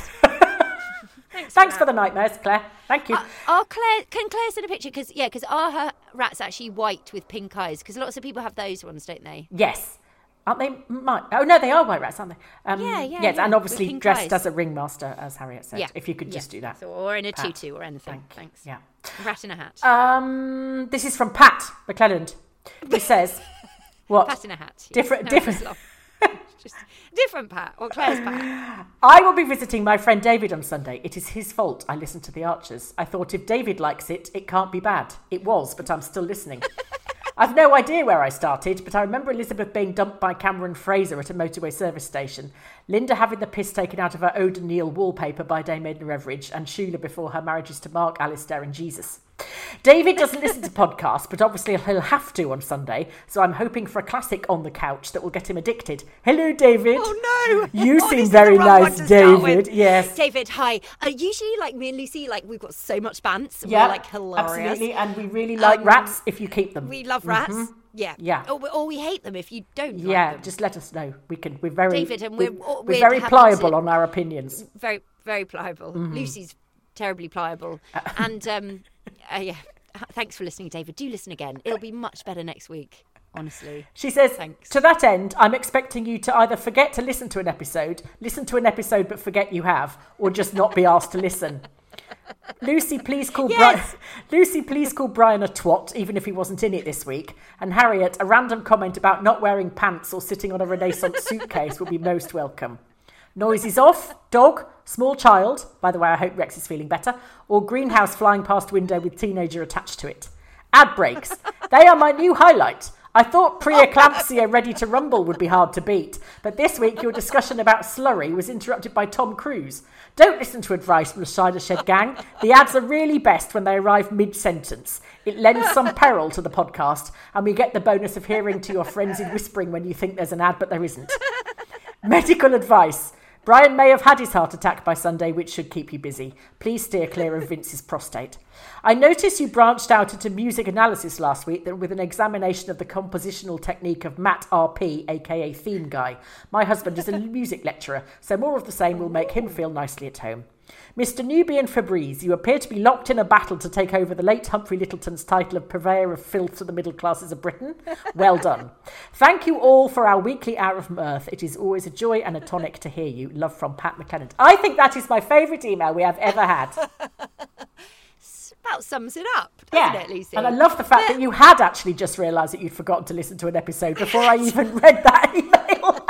Thanks for the nightmares, Claire. Thank you. Can Claire send a picture? Because are her rats actually white with pink eyes? Because lots of people have those ones, don't they? Yes. Aren't they? Oh, no, they are white rats, aren't they? Yes, and obviously dressed as a ringmaster, as Harriet said. Yeah. If you could just do that. Or in a tutu or anything. Thanks. Yeah. Rat in a hat. This is from Pat McClelland, who says, what? Pat in a hat. Different. Just different Pat, or Claire's Pat. I will be visiting my friend David on Sunday. It is his fault I listened to the Archers. I thought if David likes it, it can't be bad. It was, but I'm still listening. I've no idea where I started, but I remember Elizabeth being dumped by Cameron Fraser at a motorway service station, Linda having the piss taken out of her Ode and Neil wallpaper by Dame Edna Everage, and Sheila before her marriages to Mark, Alistair and Jesus. David doesn't listen to podcasts, but obviously he'll have to on Sunday, so I'm hoping for a classic on the couch that will get him addicted. Hello, David. Oh, no. You seem very nice, David. Yes. David, hi. Usually, like, me and Lucy, like, we've got so much bants. Yeah, we're, like, hilarious. Absolutely, and we really like rats if you keep them. We love rats. Mm-hmm. Yeah. Or we hate them if you don't like them. Just let us know. We're very David, and we're very pliable on our opinions. Very, very pliable. Mm-hmm. Lucy's terribly pliable. And thanks for listening, David. Do listen again. It'll be much better next week, honestly. She says, thanks. To that end, I'm expecting you to either forget to listen to an episode but forget you have, or just not be asked to listen. Lucy, please call Brian a twat, even if he wasn't in it this week. And Harriet, a random comment about not wearing pants or sitting on a Renaissance suitcase would be most welcome. Noise is off, dog, small child, by the way, I hope Rex is feeling better, or greenhouse flying past window with teenager attached to it. Ad breaks. They are my new highlight. I thought preeclampsia ready to rumble would be hard to beat, but this week your discussion about slurry was interrupted by Tom Cruise. Don't listen to advice from the Cider Shed gang. The ads are really best when they arrive mid-sentence. It lends some peril to the podcast, and we get the bonus of hearing to your frenzied whispering when you think there's an ad, but there isn't. Medical advice. Brian may have had his heart attack by Sunday, which should keep you busy. Please steer clear of Vince's prostate. I noticed you branched out into music analysis last week with an examination of the compositional technique of Matt RP, aka Theme Guy. My husband is a music lecturer, so more of the same will make him feel nicely at home. Mr. Nubian Fabrice, you appear to be locked in a battle to take over the late Humphrey Littleton's title of purveyor of filth to the middle classes of Britain. Well done. Thank you all for our weekly hour of mirth. It is always a joy and a tonic to hear you. Love from Pat McClelland. I think that is my favourite email we have ever had. About sums it up, doesn't it, Lucy? And I love the fact that you had actually just realised that you'd forgotten to listen to an episode before I even read that email.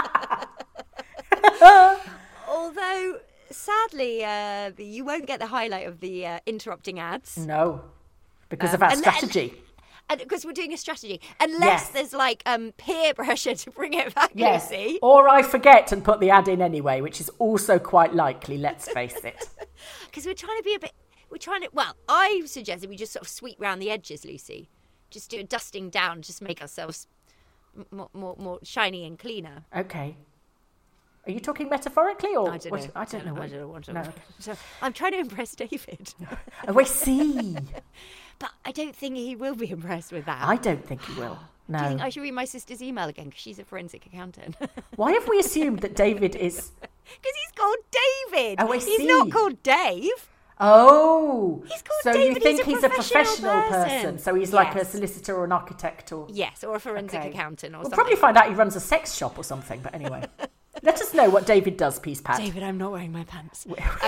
Although, sadly, you won't get the highlight of the interrupting ads. No, because of our strategy. And because we're doing a strategy. Unless there's like peer pressure to bring it back, Lucy. Or I forget and put the ad in anyway, which is also quite likely, let's face it. Because we're trying to be well, I suggested we just sort of sweep round the edges, Lucy. Just do a dusting down, just make ourselves more shiny and cleaner. Okay. Are you talking metaphorically or? I don't know. I don't know. So I'm trying to impress David. Oh, I see. But I don't think he will be impressed with that. I don't think he will. No. Do you think I should read my sister's email again? Because she's a forensic accountant. Why have we assumed that David is? Because he's called David. Oh, I see. He's not called Dave. Oh, he's called so David. You think he's a professional person? So he's like a solicitor or an architect or or a forensic accountant or something. We'll probably find out he runs a sex shop or something. But anyway, let us know what David does, please, Pat. David, I'm not wearing my pants.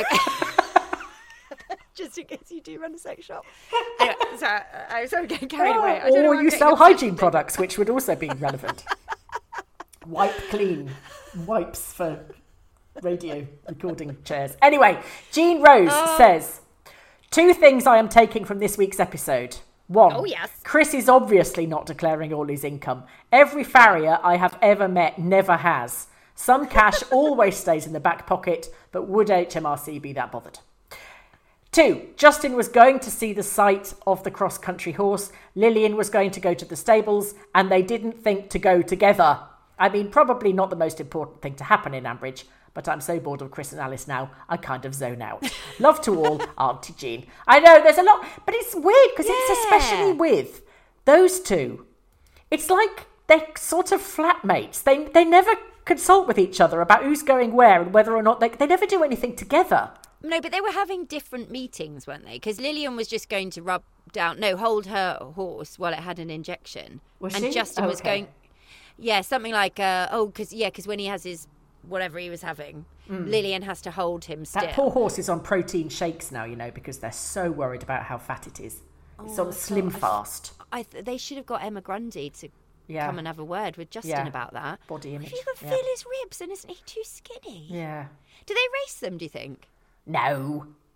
Just in case you do run a sex shop. Anyway, sorry, I'm sorry getting carried away. Or you sell hygiene products, which would also be relevant. Wipe clean wipes for radio recording chairs. Anyway, Jean Rose says, 2 things I am taking from this week's episode. 1, Chris is obviously not declaring all his income. Every farrier I have ever met never has. Some cash always stays in the back pocket, but would HMRC be that bothered? 2, Justin was going to see the site of the cross-country horse. Lillian was going to go to the stables, and they didn't think to go together. I mean, probably not the most important thing to happen in Ambridge, but I'm so bored of Chris and Alice now, I kind of zone out. Love to all, Auntie Jean. I know, there's a lot, but it's weird because it's especially with those two. It's like they're sort of flatmates. They never consult with each other about who's going where and whether or not they never do anything together. No, but they were having different meetings, weren't they? Because Lillian was just going to hold her horse while it had an injection. Was and she? Justin was going, something like, because when he has his whatever he was having, Lillian has to hold him still. That poor horse is on protein shakes now, because they're so worried about how fat it is. It's on Slim Fast. They should have got Emma Grundy to come and have a word with Justin about that. Body image. You can feel his ribs, and isn't he too skinny? Yeah. Do they race them, do you think? No.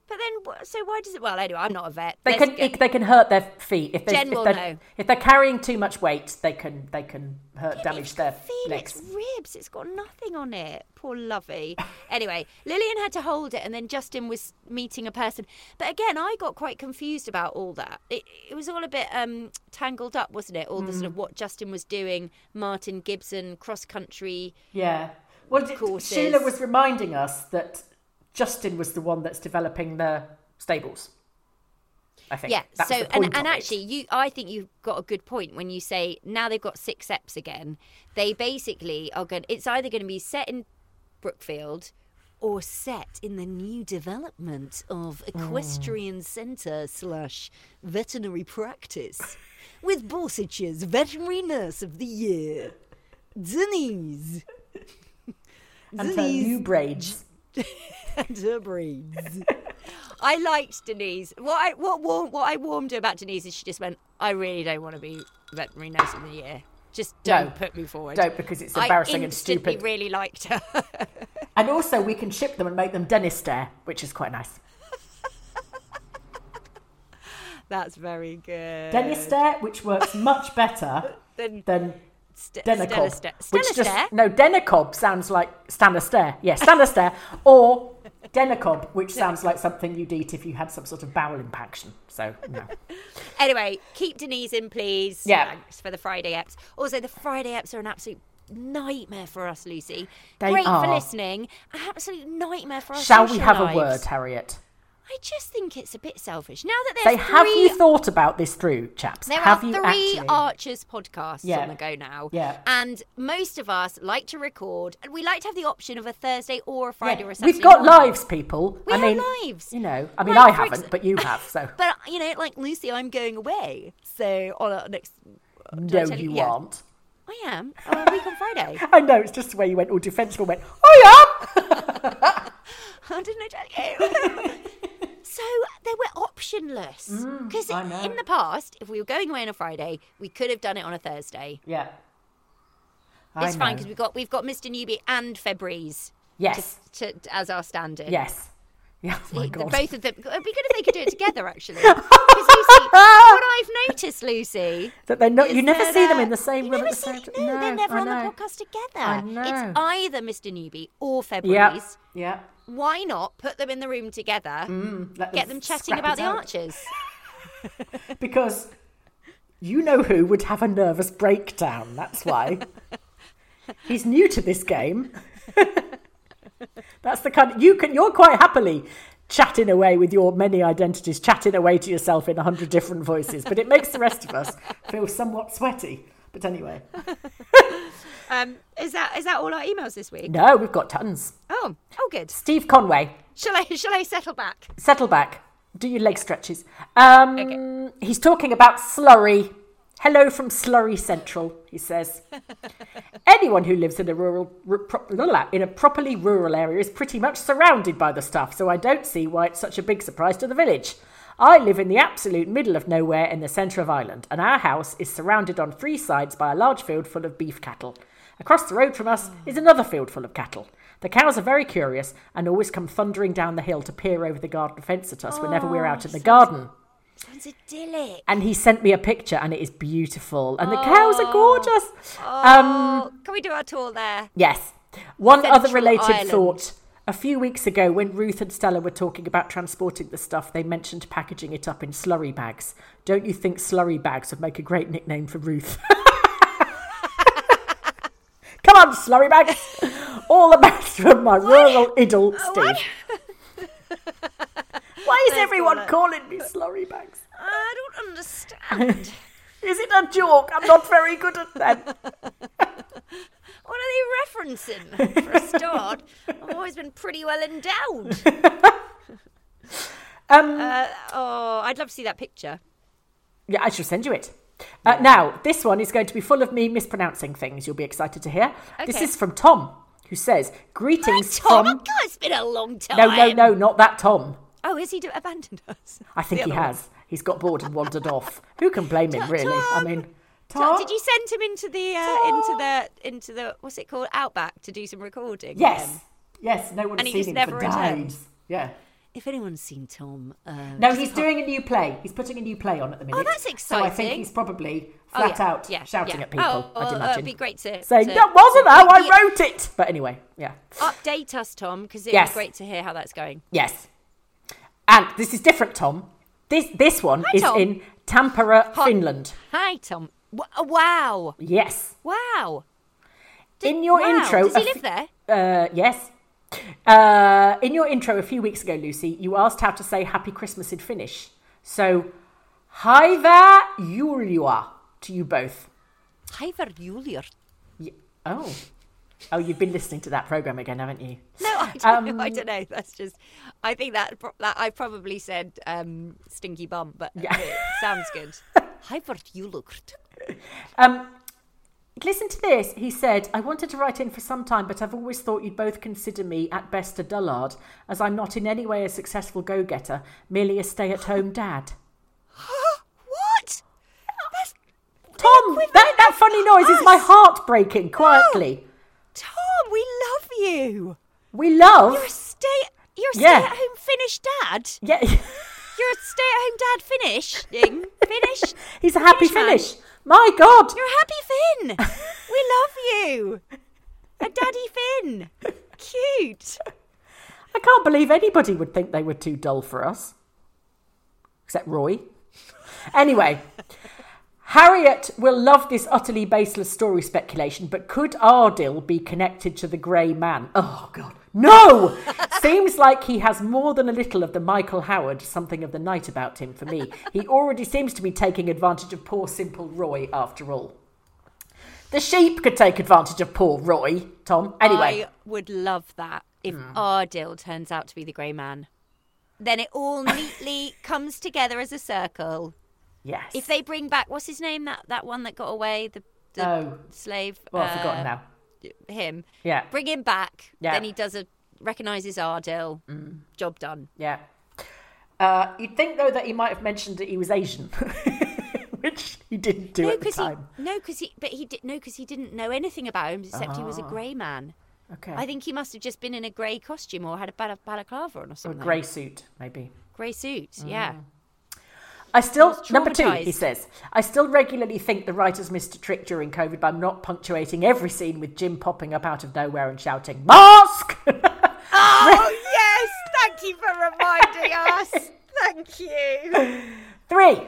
But then, so why does it? Well, anyway, I'm not a vet. They can hurt their feet if they're carrying too much weight. They can damage their legs. Its ribs. It's got nothing on it. Poor Lovey. Anyway, Lillian had to hold it, and then Justin was meeting a person. But again, I got quite confused about all that. It was all a bit tangled up, wasn't it? All the sort of what Justin was doing, Martin Gibson cross country. Yeah. Well, Sheila was reminding us that Justin was the one that's developing the stables, I think. Yeah, that so, was the point and of actually, I think you've got a good point when you say now they've got 6 EPs again. They basically are going, it's either going to be set in Brookfield or set in the new development of Equestrian Centre / veterinary practice with Borsage's Veterinary Nurse of the Year, Denise. And her new braids. And her braids. I liked Denise. What I warmed her about Denise is she just went, I really don't want to be Veterinary Nurse of the Year. Just don't put me forward. Don't, because it's embarrassing and stupid. I instantly really liked her. And also we can ship them and make them Dennis Dare, which is quite nice. That's very good. Dennis Dare, which works much better than Denacob. Denacob sounds like Stand Astaire. Yeah, Stand Astaire. Or Denacob, which sounds like something you'd eat if you had some sort of bowel impaction. So, no. Anyway, keep Denise in, please. Yeah. Thanks for the Friday EPs. Also, the Friday EPs are an absolute nightmare for us, Lucy. They Great are. for listening. An absolute nightmare for us. Shall we have a word, Harriet? I just think it's a bit selfish. Now that there's have you thought about this through, chaps? There have are you 3 actually? Archers podcasts on the go now. Yeah. And most of us like to record, and we like to have the option of a Thursday or a Friday or a Saturday We've got morning. lives, people. We have lives. You know, I mean, I haven't, but you have, so. But, you know, like Lucy, I'm going away. So, on our next... No, you aren't. I am. On a week on Friday. I know, it's just the way you went all defensive and went, I am! I didn't tell you. So they were optionless. Because in the past, if we were going away on a Friday, we could have done it on a Thursday. Yeah. It's fine because we've got Mr. Newbie and Febreze. Yes. As our stand-in. Yes. Yeah, oh my God. Both of them. It'd be good if they could do it together, actually. Because Lucy, what I've noticed, Lucy, that they're not. You never see them in the same room at the same time. No, they're never on the podcast together. I know. It's either Mr. Newbie or Febreze. Yeah. Why not put them in the room together? Get them chatting about the Archers. Because you know who would have a nervous breakdown. That's why. He's new to this game. That's the kind you're quite happily chatting away with your many identities, chatting away to yourself in 100 different voices, but it makes the rest of us feel somewhat sweaty. But anyway. Is that all our emails this week? No, we've got tons. Oh, good. Steve Conway. Shall I settle back? Settle back. Do your leg stretches. Okay. He's talking about slurry. Hello from Slurry Central, he says. Anyone who lives in a properly rural area is pretty much surrounded by the stuff, so I don't see why it's such a big surprise to the village. I live in the absolute middle of nowhere in the centre of Ireland, and our house is surrounded on 3 sides by a large field full of beef cattle. Across the road from us is another field full of cattle. The cows are very curious and always come thundering down the hill to peer over the garden fence at us whenever we're out in the garden. Sounds idyllic. And he sent me a picture, and it is beautiful. And the cows are gorgeous. Can we do our tour there? Yes. One Central other related Ireland. thought. A few weeks ago, when Ruth and Stella were talking about transporting the stuff, they mentioned packaging it up in slurry bags. Don't you think slurry bags would make a great nickname for Ruth? Come on, slurry bags. All the best from my rural idyll, Steve. Why is everyone calling me slurry bags? I don't understand. Is it a joke? I'm not very good at that. What are they referencing, for a start? I've always been pretty well endowed. I'd love to see that picture. Yeah, I shall send you it. Now, this one is going to be full of me mispronouncing things. You'll be excited to hear. Okay. This is from Tom, who says, greetings Tom, from... God, it's been a long time. No, not that Tom. Oh, has he abandoned us? I think he has. He's got bored and wandered off. Who can blame him, really? I mean, Tom. Did you send him into the what's it called, Outback to do some recording? Yes. Yes, no one And has he seen just him for never returned. days. Yeah. if anyone's seen Tom... no, he's doing a new play. He's putting a new play on at the minute. Oh, that's exciting. So I think he's probably flat out shouting at people, I'd imagine. It'd be great to... Saying, that wasn't how I wrote it! But anyway, yeah. Update us, Tom, because it'd be great to hear how that's going. Yes. And this is different, Tom. This one is Tom. in Tampere, Finland. Hi, Tom. Wow. Yes. Wow. In your intro... Does he live there? Yes. In your intro a few weeks ago, Lucy, you asked how to say Happy Christmas in Finnish. So, Hyvää joulua to you both. Hyvää joulua. Yeah. Oh, you've been listening to that programme again, haven't you? No, I don't know. That's just... I think that I probably said stinky bum, but it sounds good. Hyvää joulua. Listen to this. He said, I wanted to write in for some time, but I've always thought you'd both consider me at best a dullard, as I'm not in any way a successful go-getter, merely a stay-at-home dad. What? Tom, that funny noise is my heart breaking quietly. No. Tom, we love you. We love? You're a stay-at-home Finnish dad? Yeah. You're a stay-at-home dad Finnish? He's a happy Finnish. My God. You're a happy Finn. We love you. A daddy Finn. Cute. I can't believe anybody would think they were too dull for us. Except Roy. Anyway, Harriet will love this utterly baseless story speculation, but could Ardil be connected to the Grey Man? Oh, God. No! Seems like he has more than a little of the Michael Howard, something of the night about him for me. He already seems to be taking advantage of poor simple Roy, after all. The sheep could take advantage of poor Roy, Tom. Anyway. I would love that if Ardil turns out to be the Grey Man. Then it all neatly comes together as a circle. Yes. If they bring back, what's his name? That one that got away, the slave. Well, I've forgotten now. Him. Yeah. Bring him back. Yeah. Then he recognises Ardil. Job done. Yeah. You'd think, though, that he might have mentioned that he was Asian, which he didn't do at the time. Because he didn't know anything about him except he was a grey man. Okay. I think he must have just been in a grey costume or had a balaclava on or something. Or a grey suit, maybe. Grey suit, yeah. Number 2, he says, I still regularly think the writers missed a trick during COVID by not punctuating every scene with Jim popping up out of nowhere and shouting, Mask! Oh, yes! Thank you for reminding us. Thank you. 3,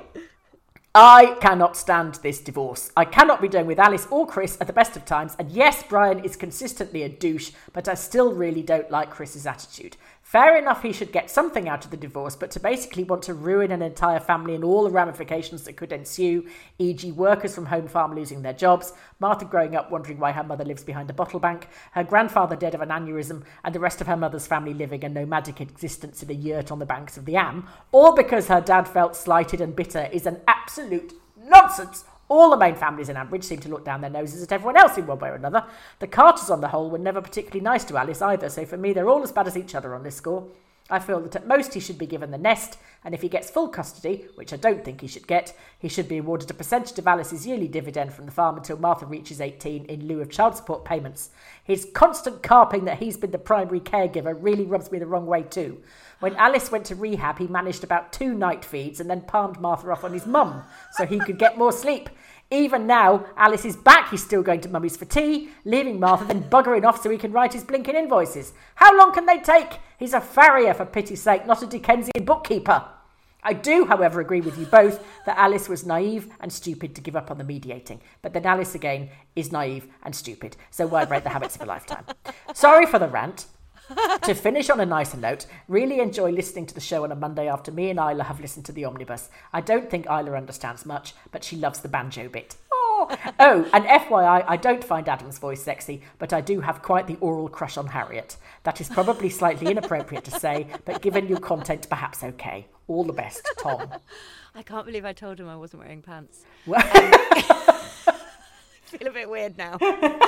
I cannot stand this divorce. I cannot be done with Alice or Chris at the best of times. And yes, Brian is consistently a douche, but I still really don't like Chris's attitude. Fair enough, he should get something out of the divorce, but to basically want to ruin an entire family and all the ramifications that could ensue, e.g. workers from home farm losing their jobs, Martha growing up wondering why her mother lives behind a bottle bank, her grandfather dead of an aneurysm, and the rest of her mother's family living a nomadic existence in a yurt on the banks of the Am, all because her dad felt slighted and bitter, is an absolute nonsense. All the main families in Ambridge seem to look down their noses at everyone else in one way or another. The Carters, on the whole, were never particularly nice to Alice either, so for me they're all as bad as each other on this score. I feel that at most he should be given the nest, and if he gets full custody, which I don't think he should get, he should be awarded a percentage of Alice's yearly dividend from the farm until Martha reaches 18 in lieu of child support payments. His constant carping that he's been the primary caregiver really rubs me the wrong way too. When Alice went to rehab, he managed about 2 night feeds and then palmed Martha off on his mum so he could get more sleep. Even now, Alice is back, he's still going to Mummy's for tea, leaving Martha, then buggering off so he can write his blinking invoices. How long can they take? He's a farrier, for pity's sake, not a Dickensian bookkeeper. I do, however, agree with you both that Alice was naive and stupid to give up on the mediating. But then Alice, again, is naive and stupid. So why break the habits of a lifetime? Sorry for the rant. To finish on a nicer note, really enjoy listening to the show on a Monday after me and Isla have listened to the omnibus. I don't think Isla understands much, but she loves the banjo bit. Oh, and FYI, I don't find Adam's voice sexy, but I do have quite the oral crush on Harriet. That is probably slightly inappropriate to say, but given your content, perhaps okay. All the best, Tom. I can't believe I told him I wasn't wearing pants. Well, I feel a bit weird now.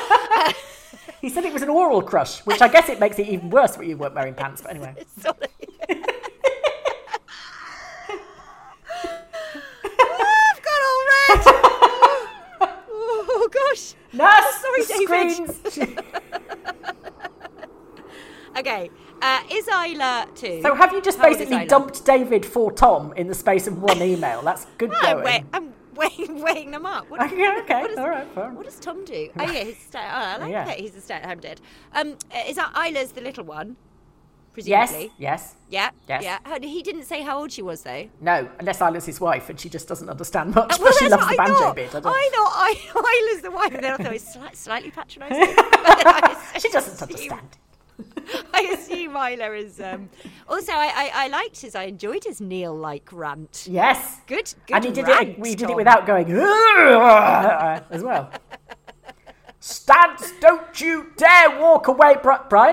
He said it was an oral crush, which I guess it makes it even worse when you weren't wearing pants, but anyway. Sorry. I've got all red. Oh, gosh. Nurse, sorry, the David. screens. Okay. Is Isla too? So have you just How old is basically Isla? dumped David for Tom in the space of one email? That's good going. I'm weighing them up. What, Okay, what does, all right, fine. What does Tom do? Oh yeah, I like Yeah. that he's a stay-at-home dad. Is that Isla's the little one? Yes, Presumably. yes. Yeah. Yes. Yeah. He didn't say how old she was though. No, unless Isla's his wife and she just doesn't understand much, Well, but she that's loves the what I banjo thought. bit. I thought Isla's the wife, and then I thought it's slightly patronising. She doesn't understand. I assume Isla is. Also, I liked his. I enjoyed his Neil-like rant. Yes. Good. And he did rant, it. We did Tom. it without going as well. Stance! Don't you dare walk away, Brian!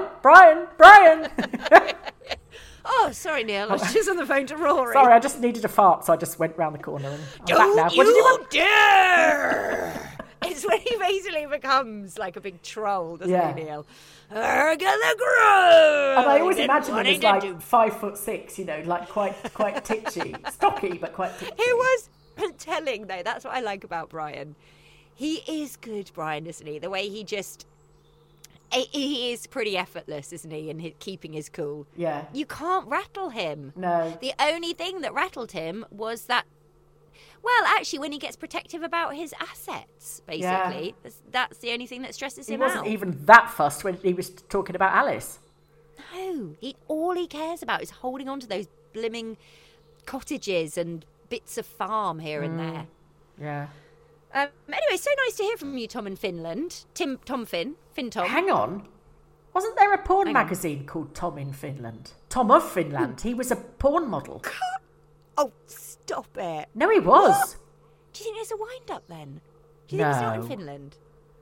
Oh, sorry, Neil. I was just on the phone to Rory. Sorry, I just needed a fart, so I just went round the corner and I'm back now. Don't What did you you want? dare! It's when he basically becomes like a big troll, doesn't he, Neil? Erga the Groove! And I always imagine him as like 5'6", you know, like quite titchy, stocky, but quite titchy. It was telling, though. That's what I like about Brian. He is good, Brian, isn't he? The way he just... He is pretty effortless, isn't he, in keeping his cool. Yeah. You can't rattle him. No. The only thing that rattled him was that... Well, actually, when he gets protective about his assets, basically. Yeah. That's the only thing that stresses him He wasn't out. even that fussed when he was talking about Alice. No. All he cares about is holding on to those blimming cottages and bits of farm here and there. Yeah. Anyway, so nice to hear from you, Tom in Finland. Tom. Hang on. Wasn't there a porn magazine called Tom in Finland? Tom of Finland. He was a porn model. Oh, stop it. No, he was. What? Do you think there's a wind-up then? Do you think it's not in Finland?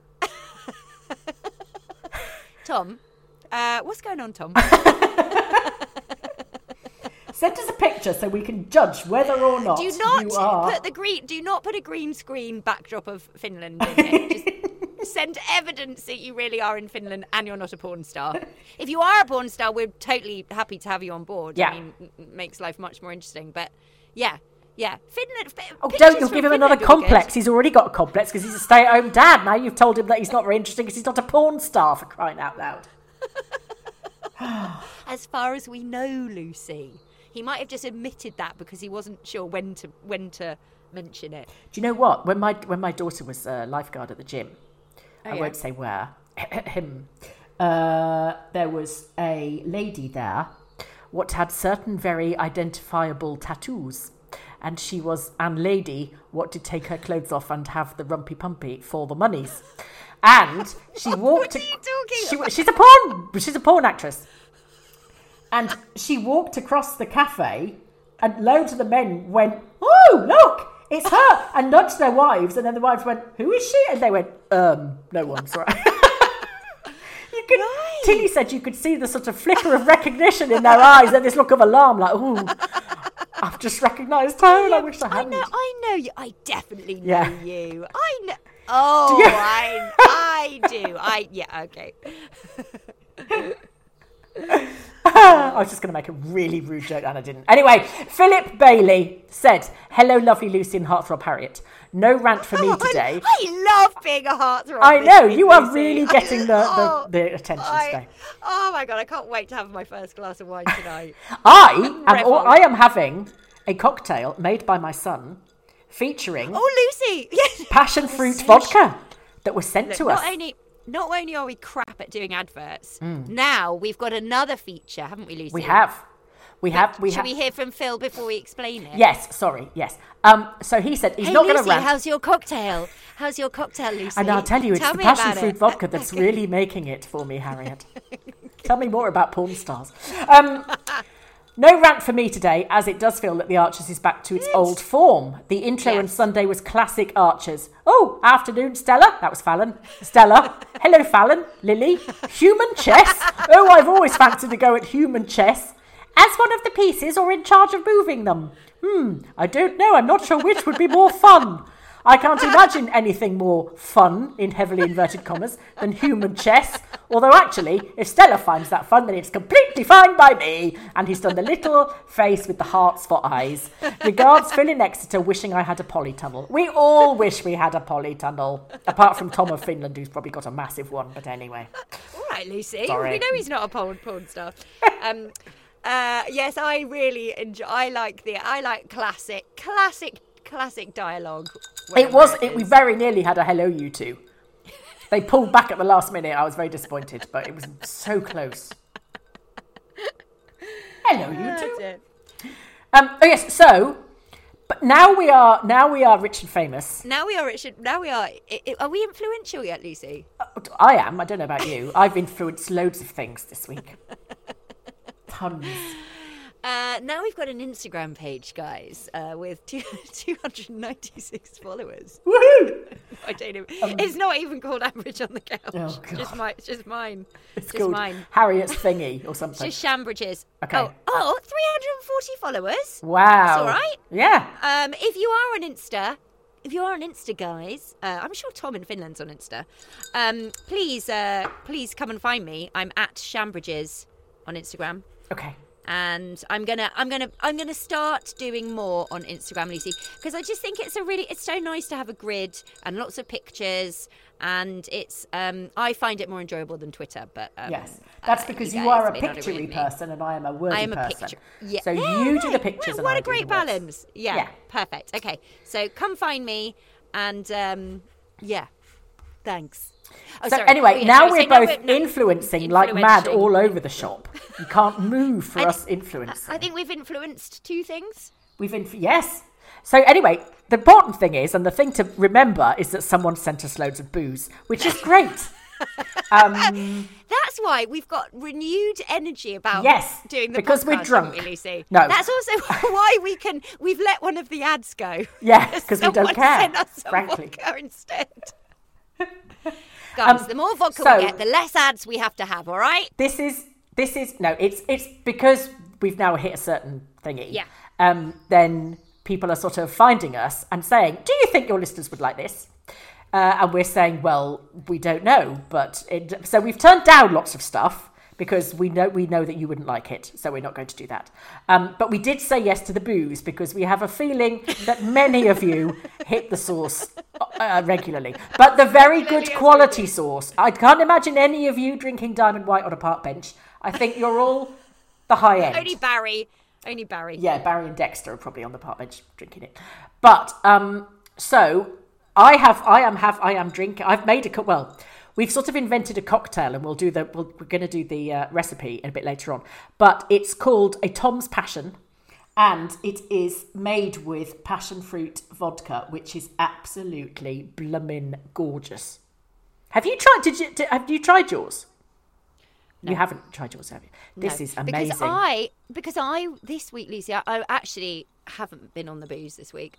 Tom, what's going on, Tom? Send us a picture so we can judge whether or not Do not you are... put a green screen backdrop of Finland in it. Just send evidence that you really are in Finland and you're not a porn star. If you are a porn star, we're totally happy to have you on board. Yeah. I mean, it makes life much more interesting. But yeah. Finland. Oh, don't you give him another complex. He's already got a complex because he's a stay-at-home dad. Now you've told him that he's not very interesting because he's not a porn star, for crying out loud. As far as we know, Lucy. He might have just admitted that because he wasn't sure when to mention it. Do you know what? When my daughter was a lifeguard at the gym, I won't say where, there was a lady there what had certain very identifiable tattoos. And she was an lady what did take her clothes off and have the rumpy pumpy for the monies. And she walked... What are you talking about? She's a porn actress. And she walked across the cafe and loads of the men went, "Oh, look, it's her," and nudged their wives. And then the wives went, "Who is she?" And they went, no one, sorry. Tilly said you could see the sort of flicker of recognition in their eyes and this look of alarm, like, "Ooh, I've just recognised her and I wish I hadn't." I know you. I definitely know you. I know. Do you? I do. Okay. I was just going to make a really rude joke and I didn't. Anyway, Philip Bailey said, "Hello, lovely Lucy and Heartthrob Harriet. No rant for me today." I love being a heartthrob. I know, you are really getting the attention today. Oh my God, I can't wait to have my first glass of wine tonight. I am having a cocktail made by my son featuring Lucy! Yes. passion fruit vodka that was sent to us. Not only are we crap at doing adverts, now we've got another feature, haven't we, Lucy? We have. Should we hear from Phil before we explain it? Yes. So he said he's not going to rant. How's your cocktail? How's your cocktail, Lucy? And I'll tell you, it's the passion fruit vodka that's really making it for me, Harriet. Tell me more about porn stars. No rant for me today, as it does feel that The Archers is back to its old form. The intro on Sunday was classic Archers. Oh, afternoon, Stella. That was Fallon. Stella. Hello, Fallon. Lily. Human chess. Oh, I've always fancied to go at human chess. As one of the pieces or in charge of moving them? I don't know. I'm not sure which would be more fun. I can't imagine anything more fun, in heavily inverted commas, than human chess. Although actually, if Stella finds that fun, then it's completely fine by me. And he's done the little face with the hearts for eyes. Regards, Phil in Exeter, wishing I had a polytunnel. We all wish we had a polytunnel. Apart from Tom of Finland, who's probably got a massive one, but anyway. All right, Lucy. Sorry. We know he's not a porn star. Yes, I really enjoy. I like classic dialogue. We very nearly had a hello, you two. They pulled back at the last minute. I was very disappointed, but it was so close. Hello, you two. Oh yes, so, but now we are rich and famous. Are we influential yet, Lucy? I am. I don't know about you. I've influenced loads of things this week. Tons. Now we've got an Instagram page, guys, with 296 followers. Woohoo! I don't know. It's not even called Ambridge on the Couch. Oh, God. It's just mine. It's called mine. Harriet's Thingy or something. It's just Shambridge's. Okay. 340 followers. Wow. That's all right. Yeah. If you are on Insta, guys, I'm sure Tom in Finland's on Insta. Please come and find me. I'm at Shambridge's on Instagram. Okay. And I'm gonna start doing more on Instagram, Lucy, because I just think it's so nice to have a grid and lots of pictures, and it's I find it more enjoyable than Twitter. But yes, that's because you are a picture-y person and I am a wordy person. Yeah. So you do the pictures. What and a great balance! Yeah, perfect. Okay, so come find me, and thanks. Now we're both influencing like mad all over the shop. You can't move for us influencing. I think we've influenced two things. Yes. So anyway, the important thing is, and the thing to remember is that someone sent us loads of booze, which is great. That's why we've got renewed energy about doing the because podcast, we're drunk. haven't we, Lucy? No, that's also why we've let one of the ads go. Yeah, because we don't care. Sent us some frankly, vodka instead. Guys, the more vodka we get, the less ads we have to have. All right. It's because we've now hit a certain thingy. Yeah. Then people are sort of finding us and saying, "Do you think your listeners would like this?" And we're saying, "Well, we don't know." So we've turned down lots of stuff because we know that you wouldn't like it, so we're not going to do that. But we did say yes to the booze because we have a feeling that many of you hit the sauce regularly. But the very good quality sauce. I can't imagine any of you drinking Diamond White on a park bench. I think you're all the high end. Only Barry. Yeah, Barry and Dexter are probably on the park bench drinking it. But so I am drinking. I've made we've sort of invented a cocktail, and we're going to do the recipe a bit later on. But it's called a Tom's Passion, and it is made with passion fruit vodka, which is absolutely bloomin' gorgeous. Have you tried? Have you tried yours? No. You haven't tried yours, have you? This is amazing. Because I this week, Lucy, I actually haven't been on the booze this week,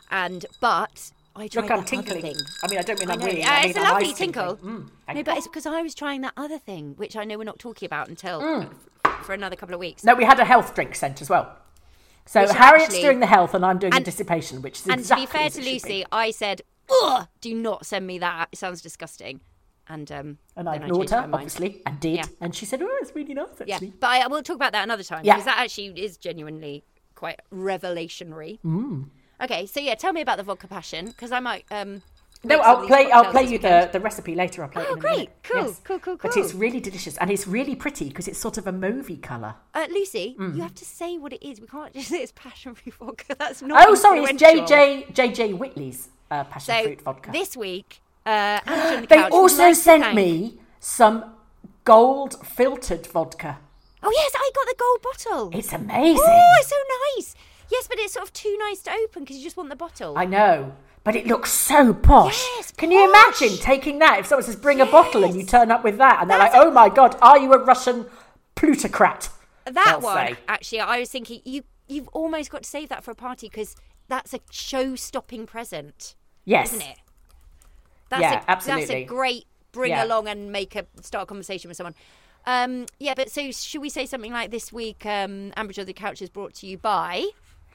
but I tried I'm that tinkling. other thing. I mean, I don't mean I'm really. It's a lovely tinkle. No, but it's because I was trying that other thing, which I know we're not talking about until for another couple of weeks. No, we had a health drink sent as well. So Harriet's doing the health and I'm doing the dissipation, which is exactly. And to be fair to Lucy, I said, "Ugh, do not send me that. It sounds disgusting." And I ignored her, obviously, and did. Yeah. And she said, "Oh, it's really nice, actually." Yeah, but we'll talk about that another time, because that actually is genuinely quite revelationary. Okay, so tell me about the vodka passion, because I might. I'll play you the recipe later. I'll play it in a great. minute. Cool, yes. cool. But it's really delicious, and it's really pretty because it's sort of a mauvey colour. Lucy, you have to say what it is. We can't just say it's passion fruit vodka. That's not. Oh, sorry, it's JJ Whitley's passion fruit vodka. This week, the they also sent me some gold filtered vodka. Oh yes, I got the gold bottle. It's amazing. Oh, it's so nice. Yes, but it's sort of too nice to open because you just want the bottle. I know. But it looks so posh. Yes, Can you imagine taking that? If someone says, bring a bottle, and you turn up with that, and they're like, oh my God, are you a Russian plutocrat? That one, actually, I was thinking, you've almost got to save that for a party because that's a show-stopping present. Yes. Isn't it? Absolutely. That's a great bring along and start a conversation with someone. But so should we say something like this week, Ambridge on the Couch is brought to you by...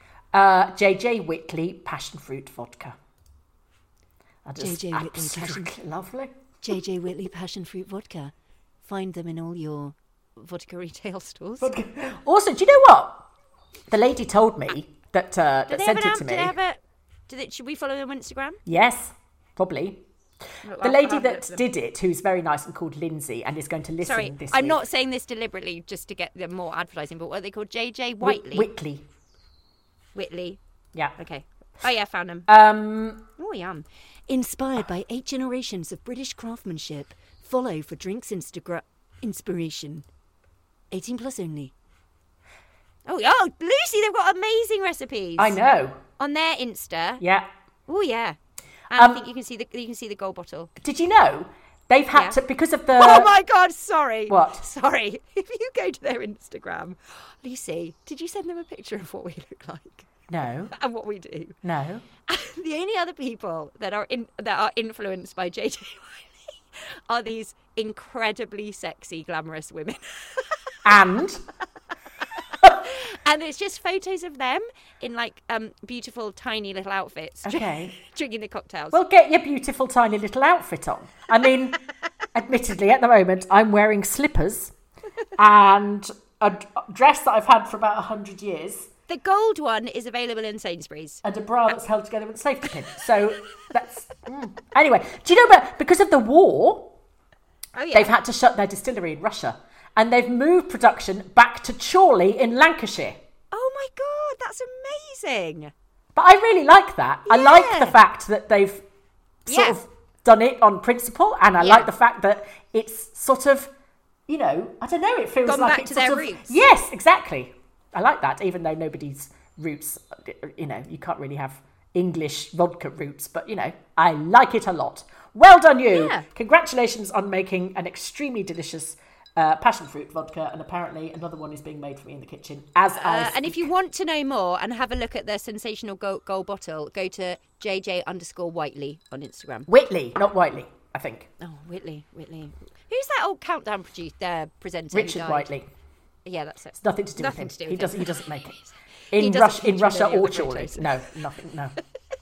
JJ Whitley Passion Fruit Vodka. JJ Whitley Passion lovely. JJ Whitley Passion Fruit Vodka. Find them in all your vodka retail stores. Also, do you know what? The lady told me that sent it to me. Should we follow them on Instagram? Yes, probably. The lady that did it, who's very nice and called Lindsay and is going to listen this week. I'm not saying this deliberately just to get them more advertising, but what are they called? JJ Whiteley? Whitley. Yeah. Okay. Oh, yeah, found him. Oh, yeah. Inspired by 8 generations of British craftsmanship. Follow for drinks inspiration. 18 plus only. Oh, Lucy, they've got amazing recipes. I know. On their Insta. Yeah. Oh, yeah. And I think you can see the gold bottle. Did you know they've had to, because of the... Oh my God, sorry. What? Sorry. If you go to their Instagram, Lucy, did you send them a picture of what we look like? No. And what we do? No. The only other people that are influenced by JJ Whiteley are these incredibly sexy, glamorous women. And it's just photos of them in like beautiful tiny little outfits. Okay. Drinking the cocktails. Well, get your beautiful tiny little outfit on. I mean, admittedly, at the moment, I'm wearing slippers and a dress that I've had for about 100 years. The gold one is available in Sainsbury's. And a bra that's held together with a safety pin. So that's... Anyway, do you know about... Because of the war, they've had to shut their distillery in Russia. And they've moved production back to Chorley in Lancashire. Oh my God, that's amazing. But I really like that. Yeah. I like the fact that they've sort of done it on principle. And I like the fact that it's sort of, I don't know, it feels gone like back it's to sort their of... roots. Yes, exactly. I like that, even though nobody's roots, you can't really have English vodka roots, but, I like it a lot. Well done, you. Yeah. Congratulations on making an extremely delicious passion fruit vodka, and apparently another one is being made for me in the kitchen as I speak. And if you want to know more and have a look at the sensational gold bottle, go to JJ_Whiteley on Instagram. Whitley, not Whiteley, I think. Oh, Whitley. Who's that old countdown presenter? Richard Whiteley. Yeah, that's it. It's nothing to do with him. He doesn't make it. In Russia or Chorley. No, nothing, no.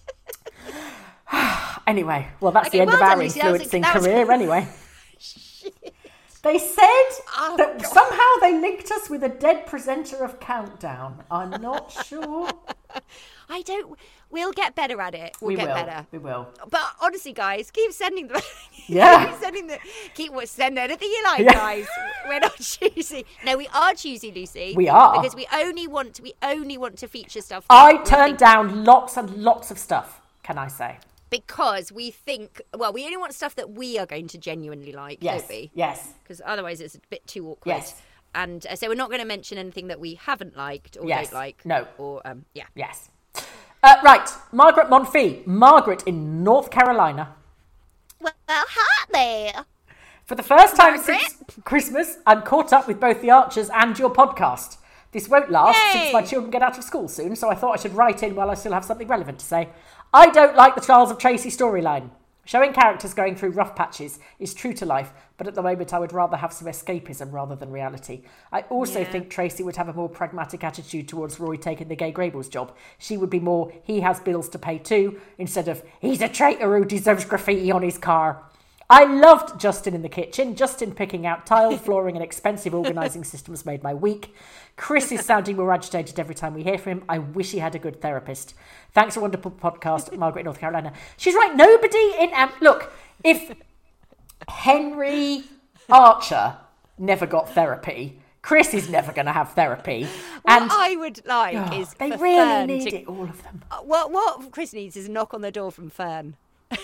Anyway, well, that's the end of our influencing career anyway. They said that somehow they linked us with a dead presenter of Countdown. I'm not sure. We'll get better at it. We'll get better. We will. But honestly, guys, keep sending them. Yeah. Send anything you like, guys. We're not choosy. No, we are choosy, Lucy. We are. Because we only want to feature stuff. I turned down lots and lots of stuff, can I say? Because we think, we only want stuff that we are going to genuinely like, don't we? Yes. Because otherwise it's a bit too awkward. Yes. And so we're not going to mention anything that we haven't liked or don't like. No. Or, Yes. Right. Margaret Monfils. Margaret in North Carolina. Well, hi there. For the first time since Christmas, I'm caught up with both The Archers and your podcast. This won't last since my children get out of school soon, so I thought I should write in while I still have something relevant to say. I don't like the Charles of Tracy storyline. Showing characters going through rough patches is true to life, but at the moment I would rather have some escapism rather than reality. I also think Tracy would have a more pragmatic attitude towards Roy taking the Gay Grables job. She would be more, he has bills to pay too, instead of, he's a traitor who deserves graffiti on his car. I loved Justin in the kitchen. Justin picking out tile, flooring and expensive organising systems made my week. Chris is sounding more agitated every time we hear from him. I wish he had a good therapist. Thanks for a wonderful podcast, Margaret in North Carolina. She's right. Nobody in... look, if Henry Archer never got therapy, Chris is never going to have therapy. What I would like is they for really Fern need it, all of them. What Chris needs is a knock on the door from Fern.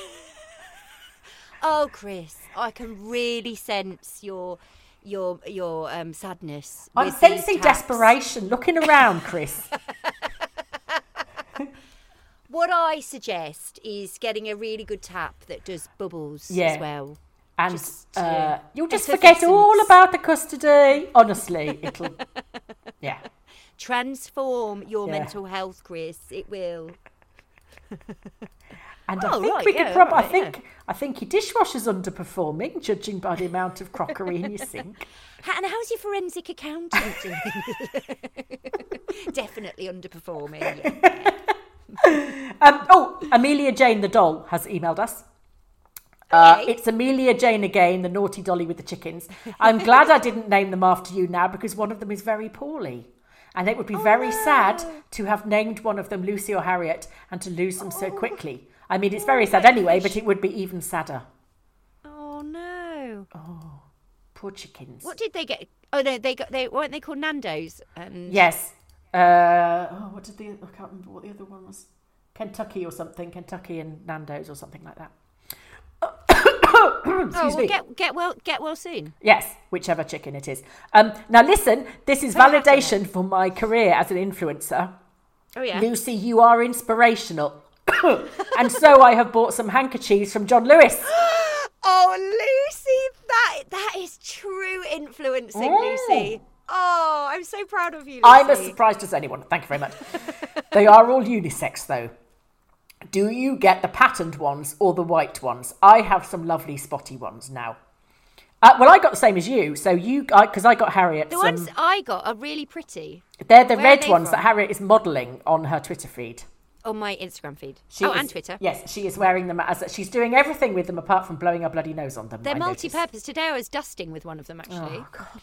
Oh, Chris, I can really sense your sadness. I'm sensing desperation. Looking around, Chris. What I suggest is getting a really good tap that does bubbles as well. And you'll just forget all about the custody. Honestly, it'll... Yeah. Transform your mental health, Chris. It will. And I think we could probably... I think your dishwasher's underperforming, judging by the amount of crockery in your sink. And how's your forensic accountant doing? Definitely underperforming. Amelia Jane the doll has emailed us. It's Amelia Jane again, the naughty dolly with the chickens. I'm glad I didn't name them after you now because one of them is very poorly. And it would be very sad to have named one of them Lucy or Harriet and to lose them so quickly. I mean, it's very sad anyway, but it would be even sadder. Oh no! Oh, poor chickens. What did they get? Oh no, they weren't they called Nando's? And Yes. I can't remember what the other one was. Kentucky or something. Kentucky and Nando's or something like that. Excuse me. Get well soon. Yes, whichever chicken it is. Now listen, this is validation for my career as an influencer. Oh yeah. Lucy, you are inspirational. And so I have bought some handkerchiefs from John Lewis. Oh, Lucy, that is true influencing, Lucy. Oh, I'm so proud of you, Lucy. I'm as surprised as anyone. Thank you very much. They are all unisex, though. Do you get the patterned ones or the white ones? I have some lovely spotty ones now. Well, I got the same as you. So because I got Harriet. The ones I got are really pretty. They're the red ones that Harriet is modelling on her Twitter feed. On my Instagram feed. And Twitter. Yes, she is wearing them she's doing everything with them apart from blowing her bloody nose on them. They're multi-purpose. Today I was dusting with one of them, actually. Oh, God.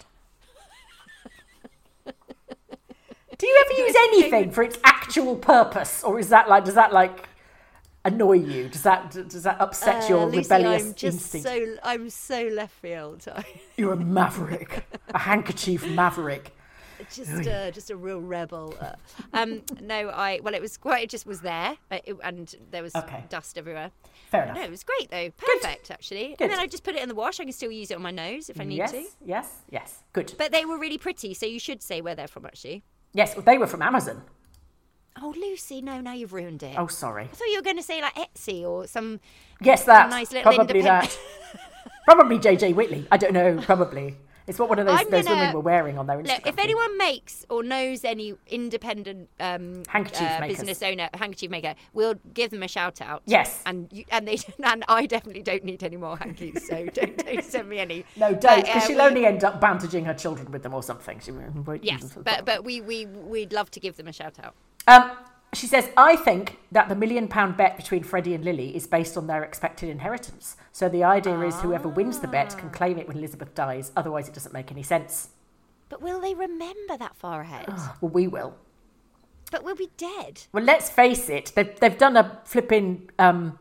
Do you ever use anything for its actual purpose, or does that annoy you? Does that upset your Lucy, rebellious instinct? I'm so left field. You're a maverick, a handkerchief maverick. Just a real rebel. It was quite. It just was there, and there was dust everywhere. Fair enough. No, it was great though. Perfect, actually. Good. And then I just put it in the wash. I can still use it on my nose if I need to. Yes. Good. But they were really pretty, so you should say where they're from, actually. Yes, they were from Amazon. Oh, Lucy, no, now you've ruined it. Oh, sorry. I thought you were going to say like Etsy or some. Yes, that. Nice little probably that. Probably JJ Whitley. I don't know. Probably. It's what one of those women were wearing on their Instagram. Look, if anyone makes or knows any independent business owner, handkerchief maker, we'll give them a shout out. Yes, and I definitely don't need any more hankies, so don't send me any. No, don't, because she'll only end up bandaging her children with them or something. She won't yes, but we'd love to give them a shout out. She says, I think that the £1 million bet between Freddie and Lily is based on their expected inheritance. So the idea is whoever wins the bet can claim it when Elizabeth dies. Otherwise, it doesn't make any sense. But will they remember that far ahead? Well, we will. But we'll be dead. Well, let's face it. They've done a flipping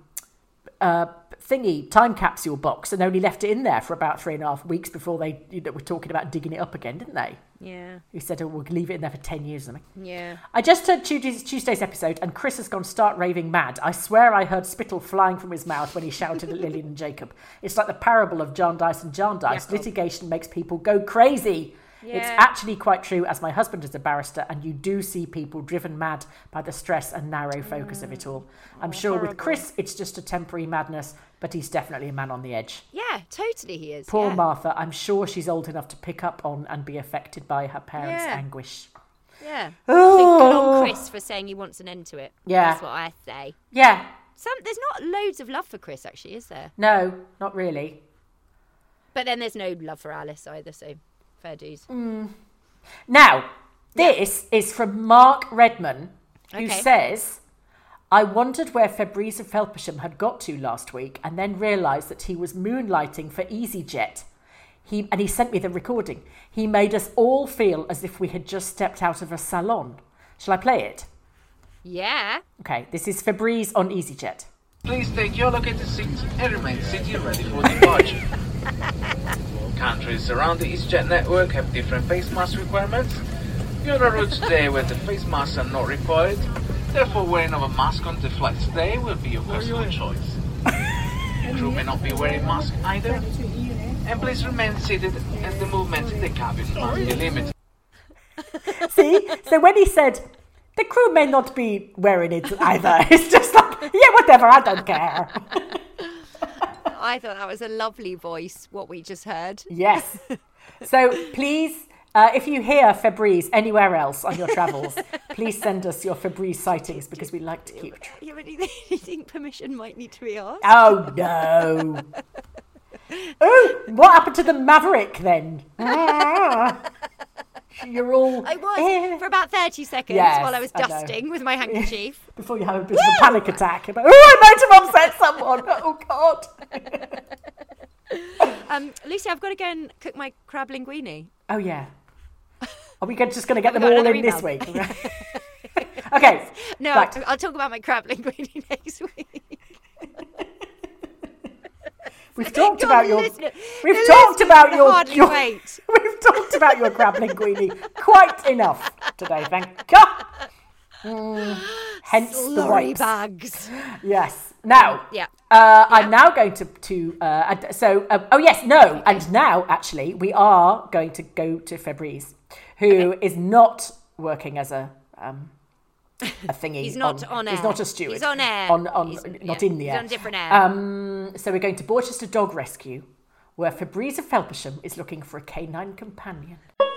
time capsule box and only left it in there for about 3.5 weeks before they were talking about digging it up again, didn't they? Yeah. Who said, we'll leave it in there for 10 years or something. Yeah. I just heard Tuesday's episode and Chris has gone stark raving mad. I swear I heard spittle flying from his mouth when he shouted at Lillian and Jacob. It's like the parable of Jarndyce and Jarndyce. Yeah. Litigation makes people go crazy. Yeah. It's actually quite true, as my husband is a barrister, and you do see people driven mad by the stress and narrow focus of it all. I'm sure horrible. With Chris, it's just a temporary madness, but he's definitely a man on the edge. Yeah, totally he is. Poor Martha. I'm sure she's old enough to pick up on and be affected by her parents' anguish. Yeah. Oh. So good on Chris for saying he wants an end to it. Yeah. That's what I say. Yeah. There's not loads of love for Chris, actually, is there? No, not really. But then there's no love for Alice either, so... fair dues. Now, this is from Mark Redman, who says, I wondered where Fabrice of Felpersham had got to last week and then realised that he was moonlighting for EasyJet. He sent me the recording. He made us all feel as if we had just stepped out of a salon. Shall I play it? Yeah. Okay, this is Fabrice on EasyJet. Please take your located seats and remain seated ready for departure. Countries around the EasyJet network have different face mask requirements. You're on a route today where the face masks are not required. Therefore, wearing of a mask on the flight today will be your personal choice. Your crew may not be wearing masks either. And please remain seated as the movement in the cabin must be limited. See? So when he said, the crew may not be wearing it either, it's just like, yeah, whatever, I don't care. I thought that was a lovely voice, what we just heard. Yes. So please, if you hear Fabrice anywhere else on your travels, please send us your Fabrice sightings because we like to keep track. Yeah, but do you think permission might need to be asked? Oh, no. Oh, what happened to the Maverick then? You're all... I was for about 30 seconds while I was dusting with my handkerchief. Before you have a bit of a panic attack. About, I might have upset someone. Oh, God. Lucy, I've got to go and cook my crab linguine. Oh, yeah. Are we just going to get them all in this week? Okay. No, right. I'll talk about my crab linguine next week. We've talked about your. We've We've talked about your. wait. We've talked about your crab linguine quite enough today. Thank God. Hence the Lorry wipes. bags. Yes. Now. Yeah. I'm now going and now actually we are going to go to Fabrice, who is not working as a thingy. He's not on air. He's not a steward. He's on air. Not in the air. He's on different air. So we're going to Borchester Dog Rescue, where Fabrice of Felpersham is looking for a canine companion.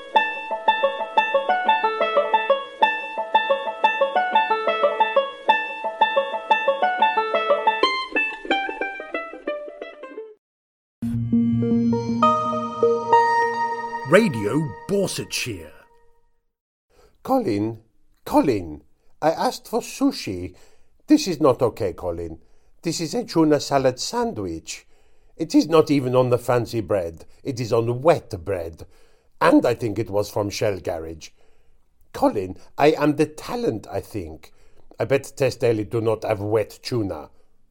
Radio Borsetshire. Colin, I asked for sushi. This is not okay, Colin. This is a tuna salad sandwich. It is not even on the fancy bread. It is on wet bread. And I think it was from Shell Garage. Colin, I am the talent, I think. I bet Tess Daly do not have wet tuna.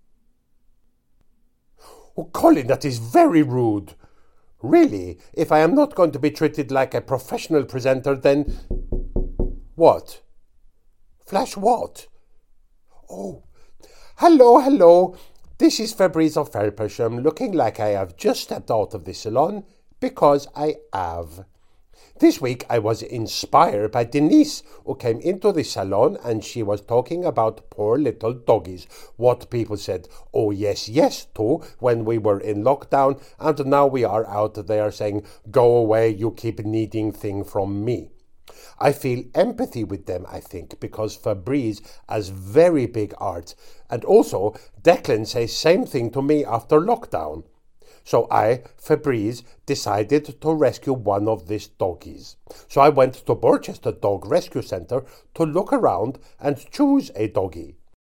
Oh, Colin, that is very rude. Really, if I am not going to be treated like a professional presenter, then... What? Flash what? Oh, hello. This is Fabrice of Felpersham, looking like I have just stepped out of the salon, because I have. This week I was inspired by Denise, who came into the salon and she was talking about poor little doggies. What people said, oh yes to, when we were in lockdown, and now we are out there saying, go away, you keep needing things from me. I feel empathy with them, I think, because Fabrice has very big heart. And also, Declan says same thing to me after lockdown. So I, Fabrice, decided to rescue one of these doggies. So I went to Borchester Dog Rescue Centre to look around and choose a doggie.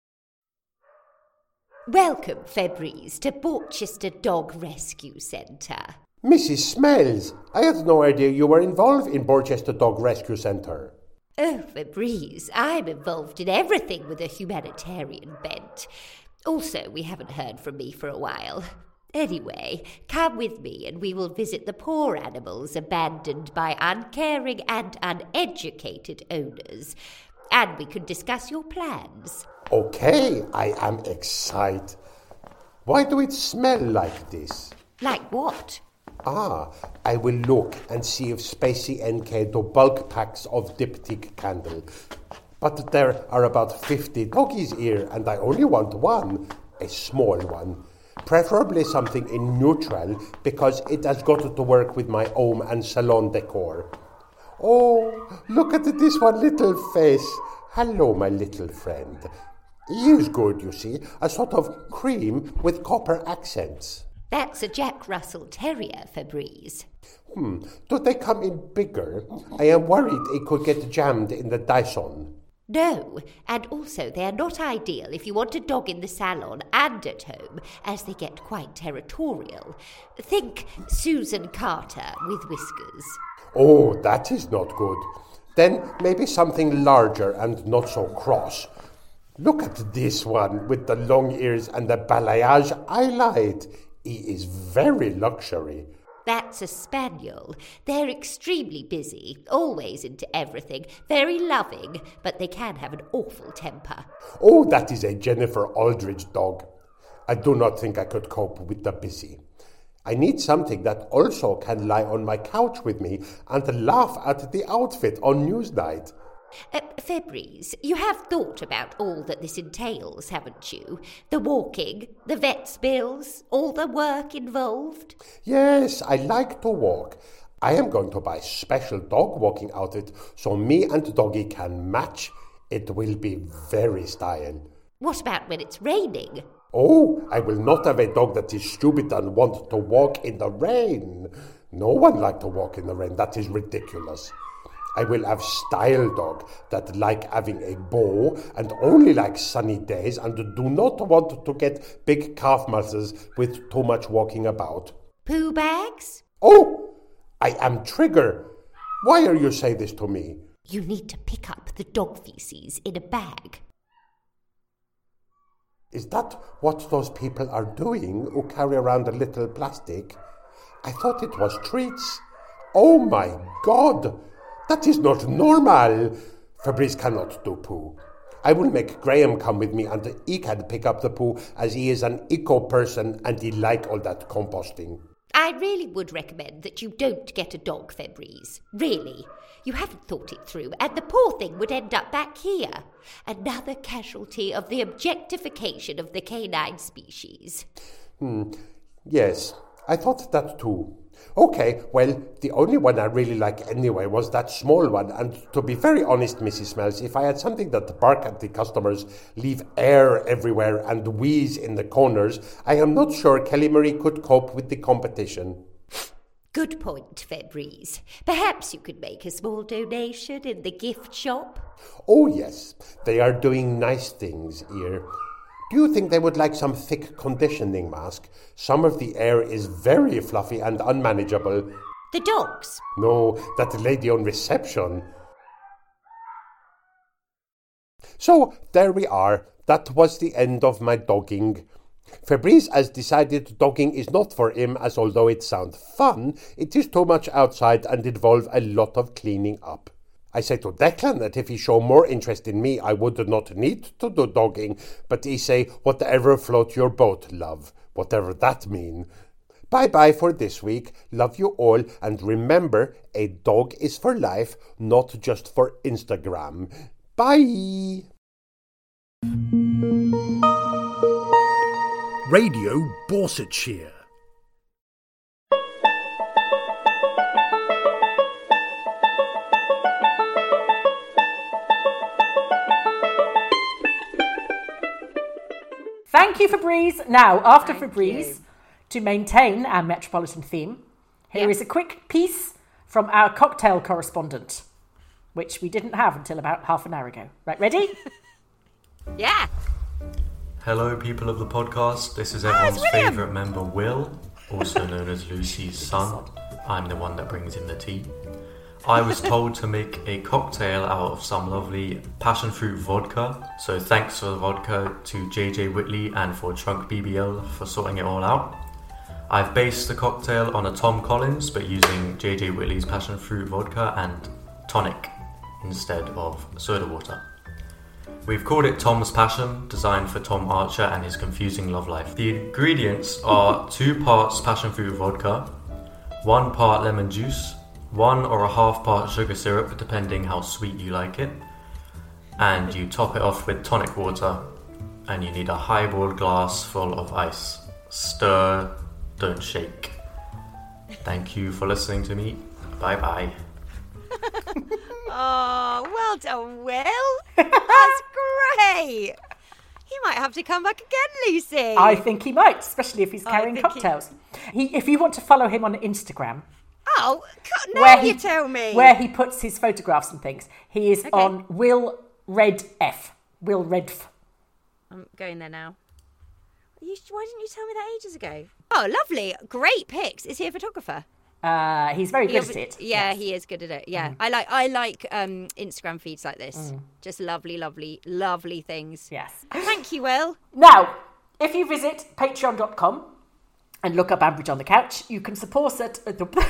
Welcome, Fabrice, to Borchester Dog Rescue Centre. Mrs. Smells, I had no idea you were involved in Borchester Dog Rescue Centre. Oh, Fabrice, I'm involved in everything with a humanitarian bent. Also, we haven't heard from me for a while. Anyway, come with me and we will visit the poor animals abandoned by uncaring and uneducated owners. And we could discuss your plans. Okay, I am excited. Why do it smell like this? Like what? I will look and see if Spacey NK do bulk packs of diptych candle. But there are about 50 doggies here and I only want one, a small one. Preferably something in neutral, because it has got to work with my home and salon decor. Oh, look at this one little face. Hello, my little friend. He is good, you see, a sort of cream with copper accents. That's a Jack Russell Terrier, Fabrice. Do they come in bigger? I am worried it could get jammed in the Dyson. No, and also they are not ideal if you want a dog in the salon and at home, as they get quite territorial. Think Susan Carter with whiskers. Oh, that is not good. Then maybe something larger and not so cross. Look at this one with the long ears and the balayage highlight. He is very luxury. That's a spaniel. They're extremely busy, always into everything, very loving, but they can have an awful temper. Oh, that is a Jennifer Aldridge dog. I do not think I could cope with the busy. I need something that also can lie on my couch with me and laugh at the outfit on Newsnight. Fabrice, you have thought about all that this entails, haven't you? The walking, the vet's bills, all the work involved? Yes, I like to walk. I am going to buy special dog walking outfit so me and doggy can match. It will be very style. What about when it's raining? Oh, I will not have a dog that is stupid and want to walk in the rain. No one like to walk in the rain. That is ridiculous. I will have style dog that like having a bow and only like sunny days and do not want to get big calf muscles with too much walking about. Poo bags? Oh, I am Trigger. Why are you saying this to me? You need to pick up the dog feces in a bag. Is that what those people are doing who carry around a little plastic? I thought it was treats. Oh my God! That is not normal! Fabrice cannot do poo. I will make Graham come with me and he can pick up the poo as he is an eco-person and he like all that composting. I really would recommend that you don't get a dog, Fabrice. Really. You haven't thought it through, and the poor thing would end up back here. Another casualty of the objectification of the canine species. Yes, I thought that too. Okay, well, the only one I really like anyway was that small one, and to be very honest, Mrs. Smells, if I had something that bark at the customers, leave air everywhere and wheeze in the corners, I am not sure Kelly Marie could cope with the competition. Good point, Fabrice. Perhaps you could make a small donation in the gift shop? Oh yes, they are doing nice things here. Do you think they would like some thick conditioning mask? Some of the air is very fluffy and unmanageable. The dogs? No, that lady on reception. So, there we are. That was the end of my dogging. Fabrice has decided dogging is not for him, as although it sounds fun, it is too much outside and involve a lot of cleaning up. I say to Declan that if he show more interest in me, I would not need to do dogging, but he say, whatever float your boat, love, whatever that mean. Bye-bye for this week, love you all, and remember, a dog is for life, not just for Instagram. Bye! Radio Borsetshire. Thank you, Fabrice. Now, after Fabrice, to maintain our metropolitan theme, here is a quick piece from our cocktail correspondent, which we didn't have until about half an hour ago. Right, ready? Yeah. Hello, people of the podcast. This is everyone's favourite member, Will, also known as Lucy's son. I'm the one that brings in the tea. I was told to make a cocktail out of some lovely passion fruit vodka. So thanks for the vodka to JJ Whitley and for Trunk BBL for sorting it all out. I've based the cocktail on a Tom Collins, but using JJ Whitley's passion fruit vodka and tonic instead of soda water. We've called it Tom's Passion, designed for Tom Archer and his confusing love life. The ingredients are 2 parts passion fruit vodka, 1 part lemon juice, 1 or a half part sugar syrup, depending how sweet you like it, and you top it off with tonic water, and you need a highball glass full of ice. Stir, don't shake. Thank you for listening to me. Bye bye. Oh, well done, Will. That's great. He might have to come back again, Lucy. I think he might, especially if he's carrying cocktails. If you want to follow him on Instagram... Oh, now you tell me. Where he puts his photographs and things. He is on Will Red F. Will Redf. I'm going there now. Why didn't you tell me that ages ago? Oh, lovely. Great pics. Is he a photographer? He's very good at it. Yeah, yes. He is good at it. Yeah, I like Instagram feeds like this. Just lovely, lovely, lovely things. Yes. Thank you, Will. Now, if you visit patreon.com and look up Ambridge on the Couch, you can support it at the...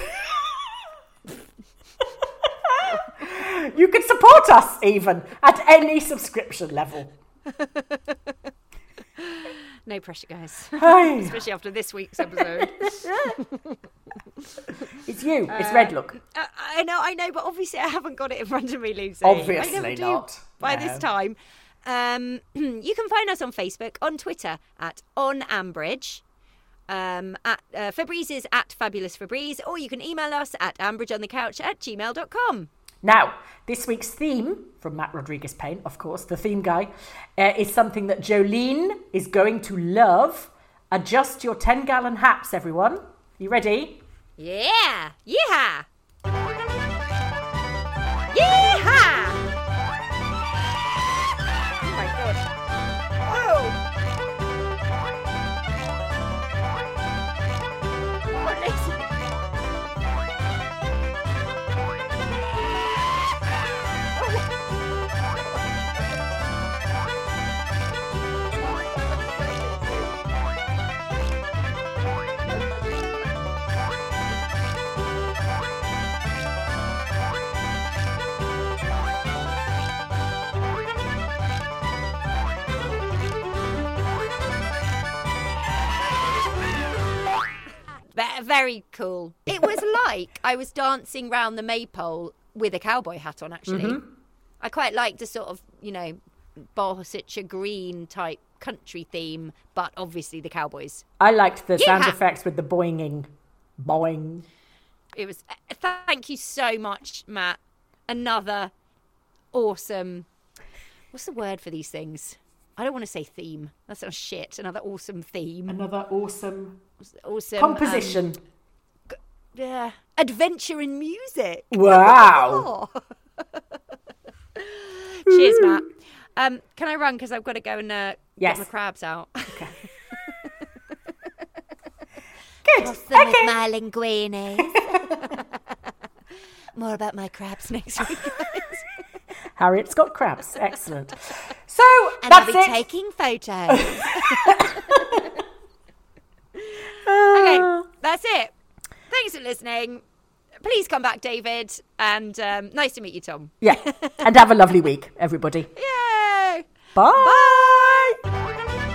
You can support us even at any subscription level. No pressure, guys. Hey. Especially after this week's episode. It's you. It's Red Look. I know, but obviously I haven't got it in front of me, Lucy. Obviously I never do not. by this time. You can find us on Facebook, on Twitter at OnAmbridge. Fabrice is at Fabulous Fabrice, or you can email us at ambridgeonthecouch@gmail.com. Now, this week's theme from Matt Rodriguez Payne, of course, the theme guy, is something that Jolene is going to love. Adjust your 10-gallon hats, everyone. You ready? Yeah! Yeehaw! Yeehaw! Oh my god. Oh! Very cool. It was like I was dancing round the maypole with a cowboy hat on, actually. Mm-hmm. I quite liked the sort of, Barsetshire Green type country theme, but obviously the cowboys. I liked the sound effects with the boinging. Boing. It was... Thank you so much, Matt. Another awesome... What's the word for these things? I don't want to say theme. That sounds shit. Another awesome theme. Another awesome composition. Adventure in music. Wow. Cheers, Matt. Can I run? Because I've got to go and get my crabs out. Okay. Good. Toss them with my linguinis. More about my crabs next week, guys. Harriet's got crabs. Excellent. So, and that's I'll be taking photos. Okay, that's it. Thanks for listening. Please come back, David. And nice to meet you, Tom. Yeah. And have a lovely week, everybody. Yay! Bye! Bye!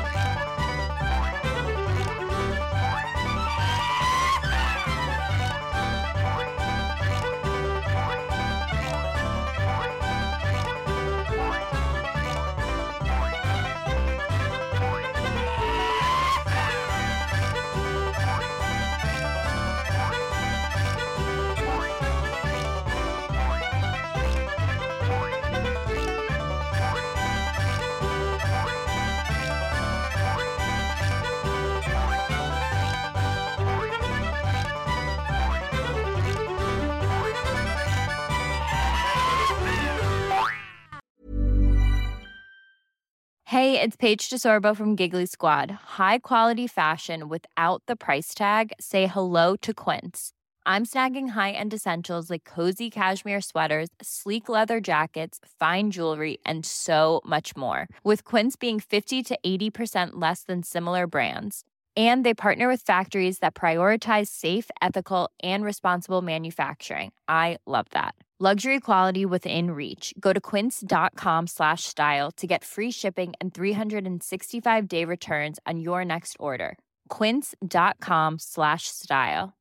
Hey, it's Paige DeSorbo from Giggly Squad. High quality fashion without the price tag. Say hello to Quince. I'm snagging high-end essentials like cozy cashmere sweaters, sleek leather jackets, fine jewelry, and so much more. With Quince being 50 to 80% less than similar brands. And they partner with factories that prioritize safe, ethical, and responsible manufacturing. I love that. Luxury quality within reach. Go to quince.com/style to get free shipping and 365-day returns on your next order. Quince.com/style.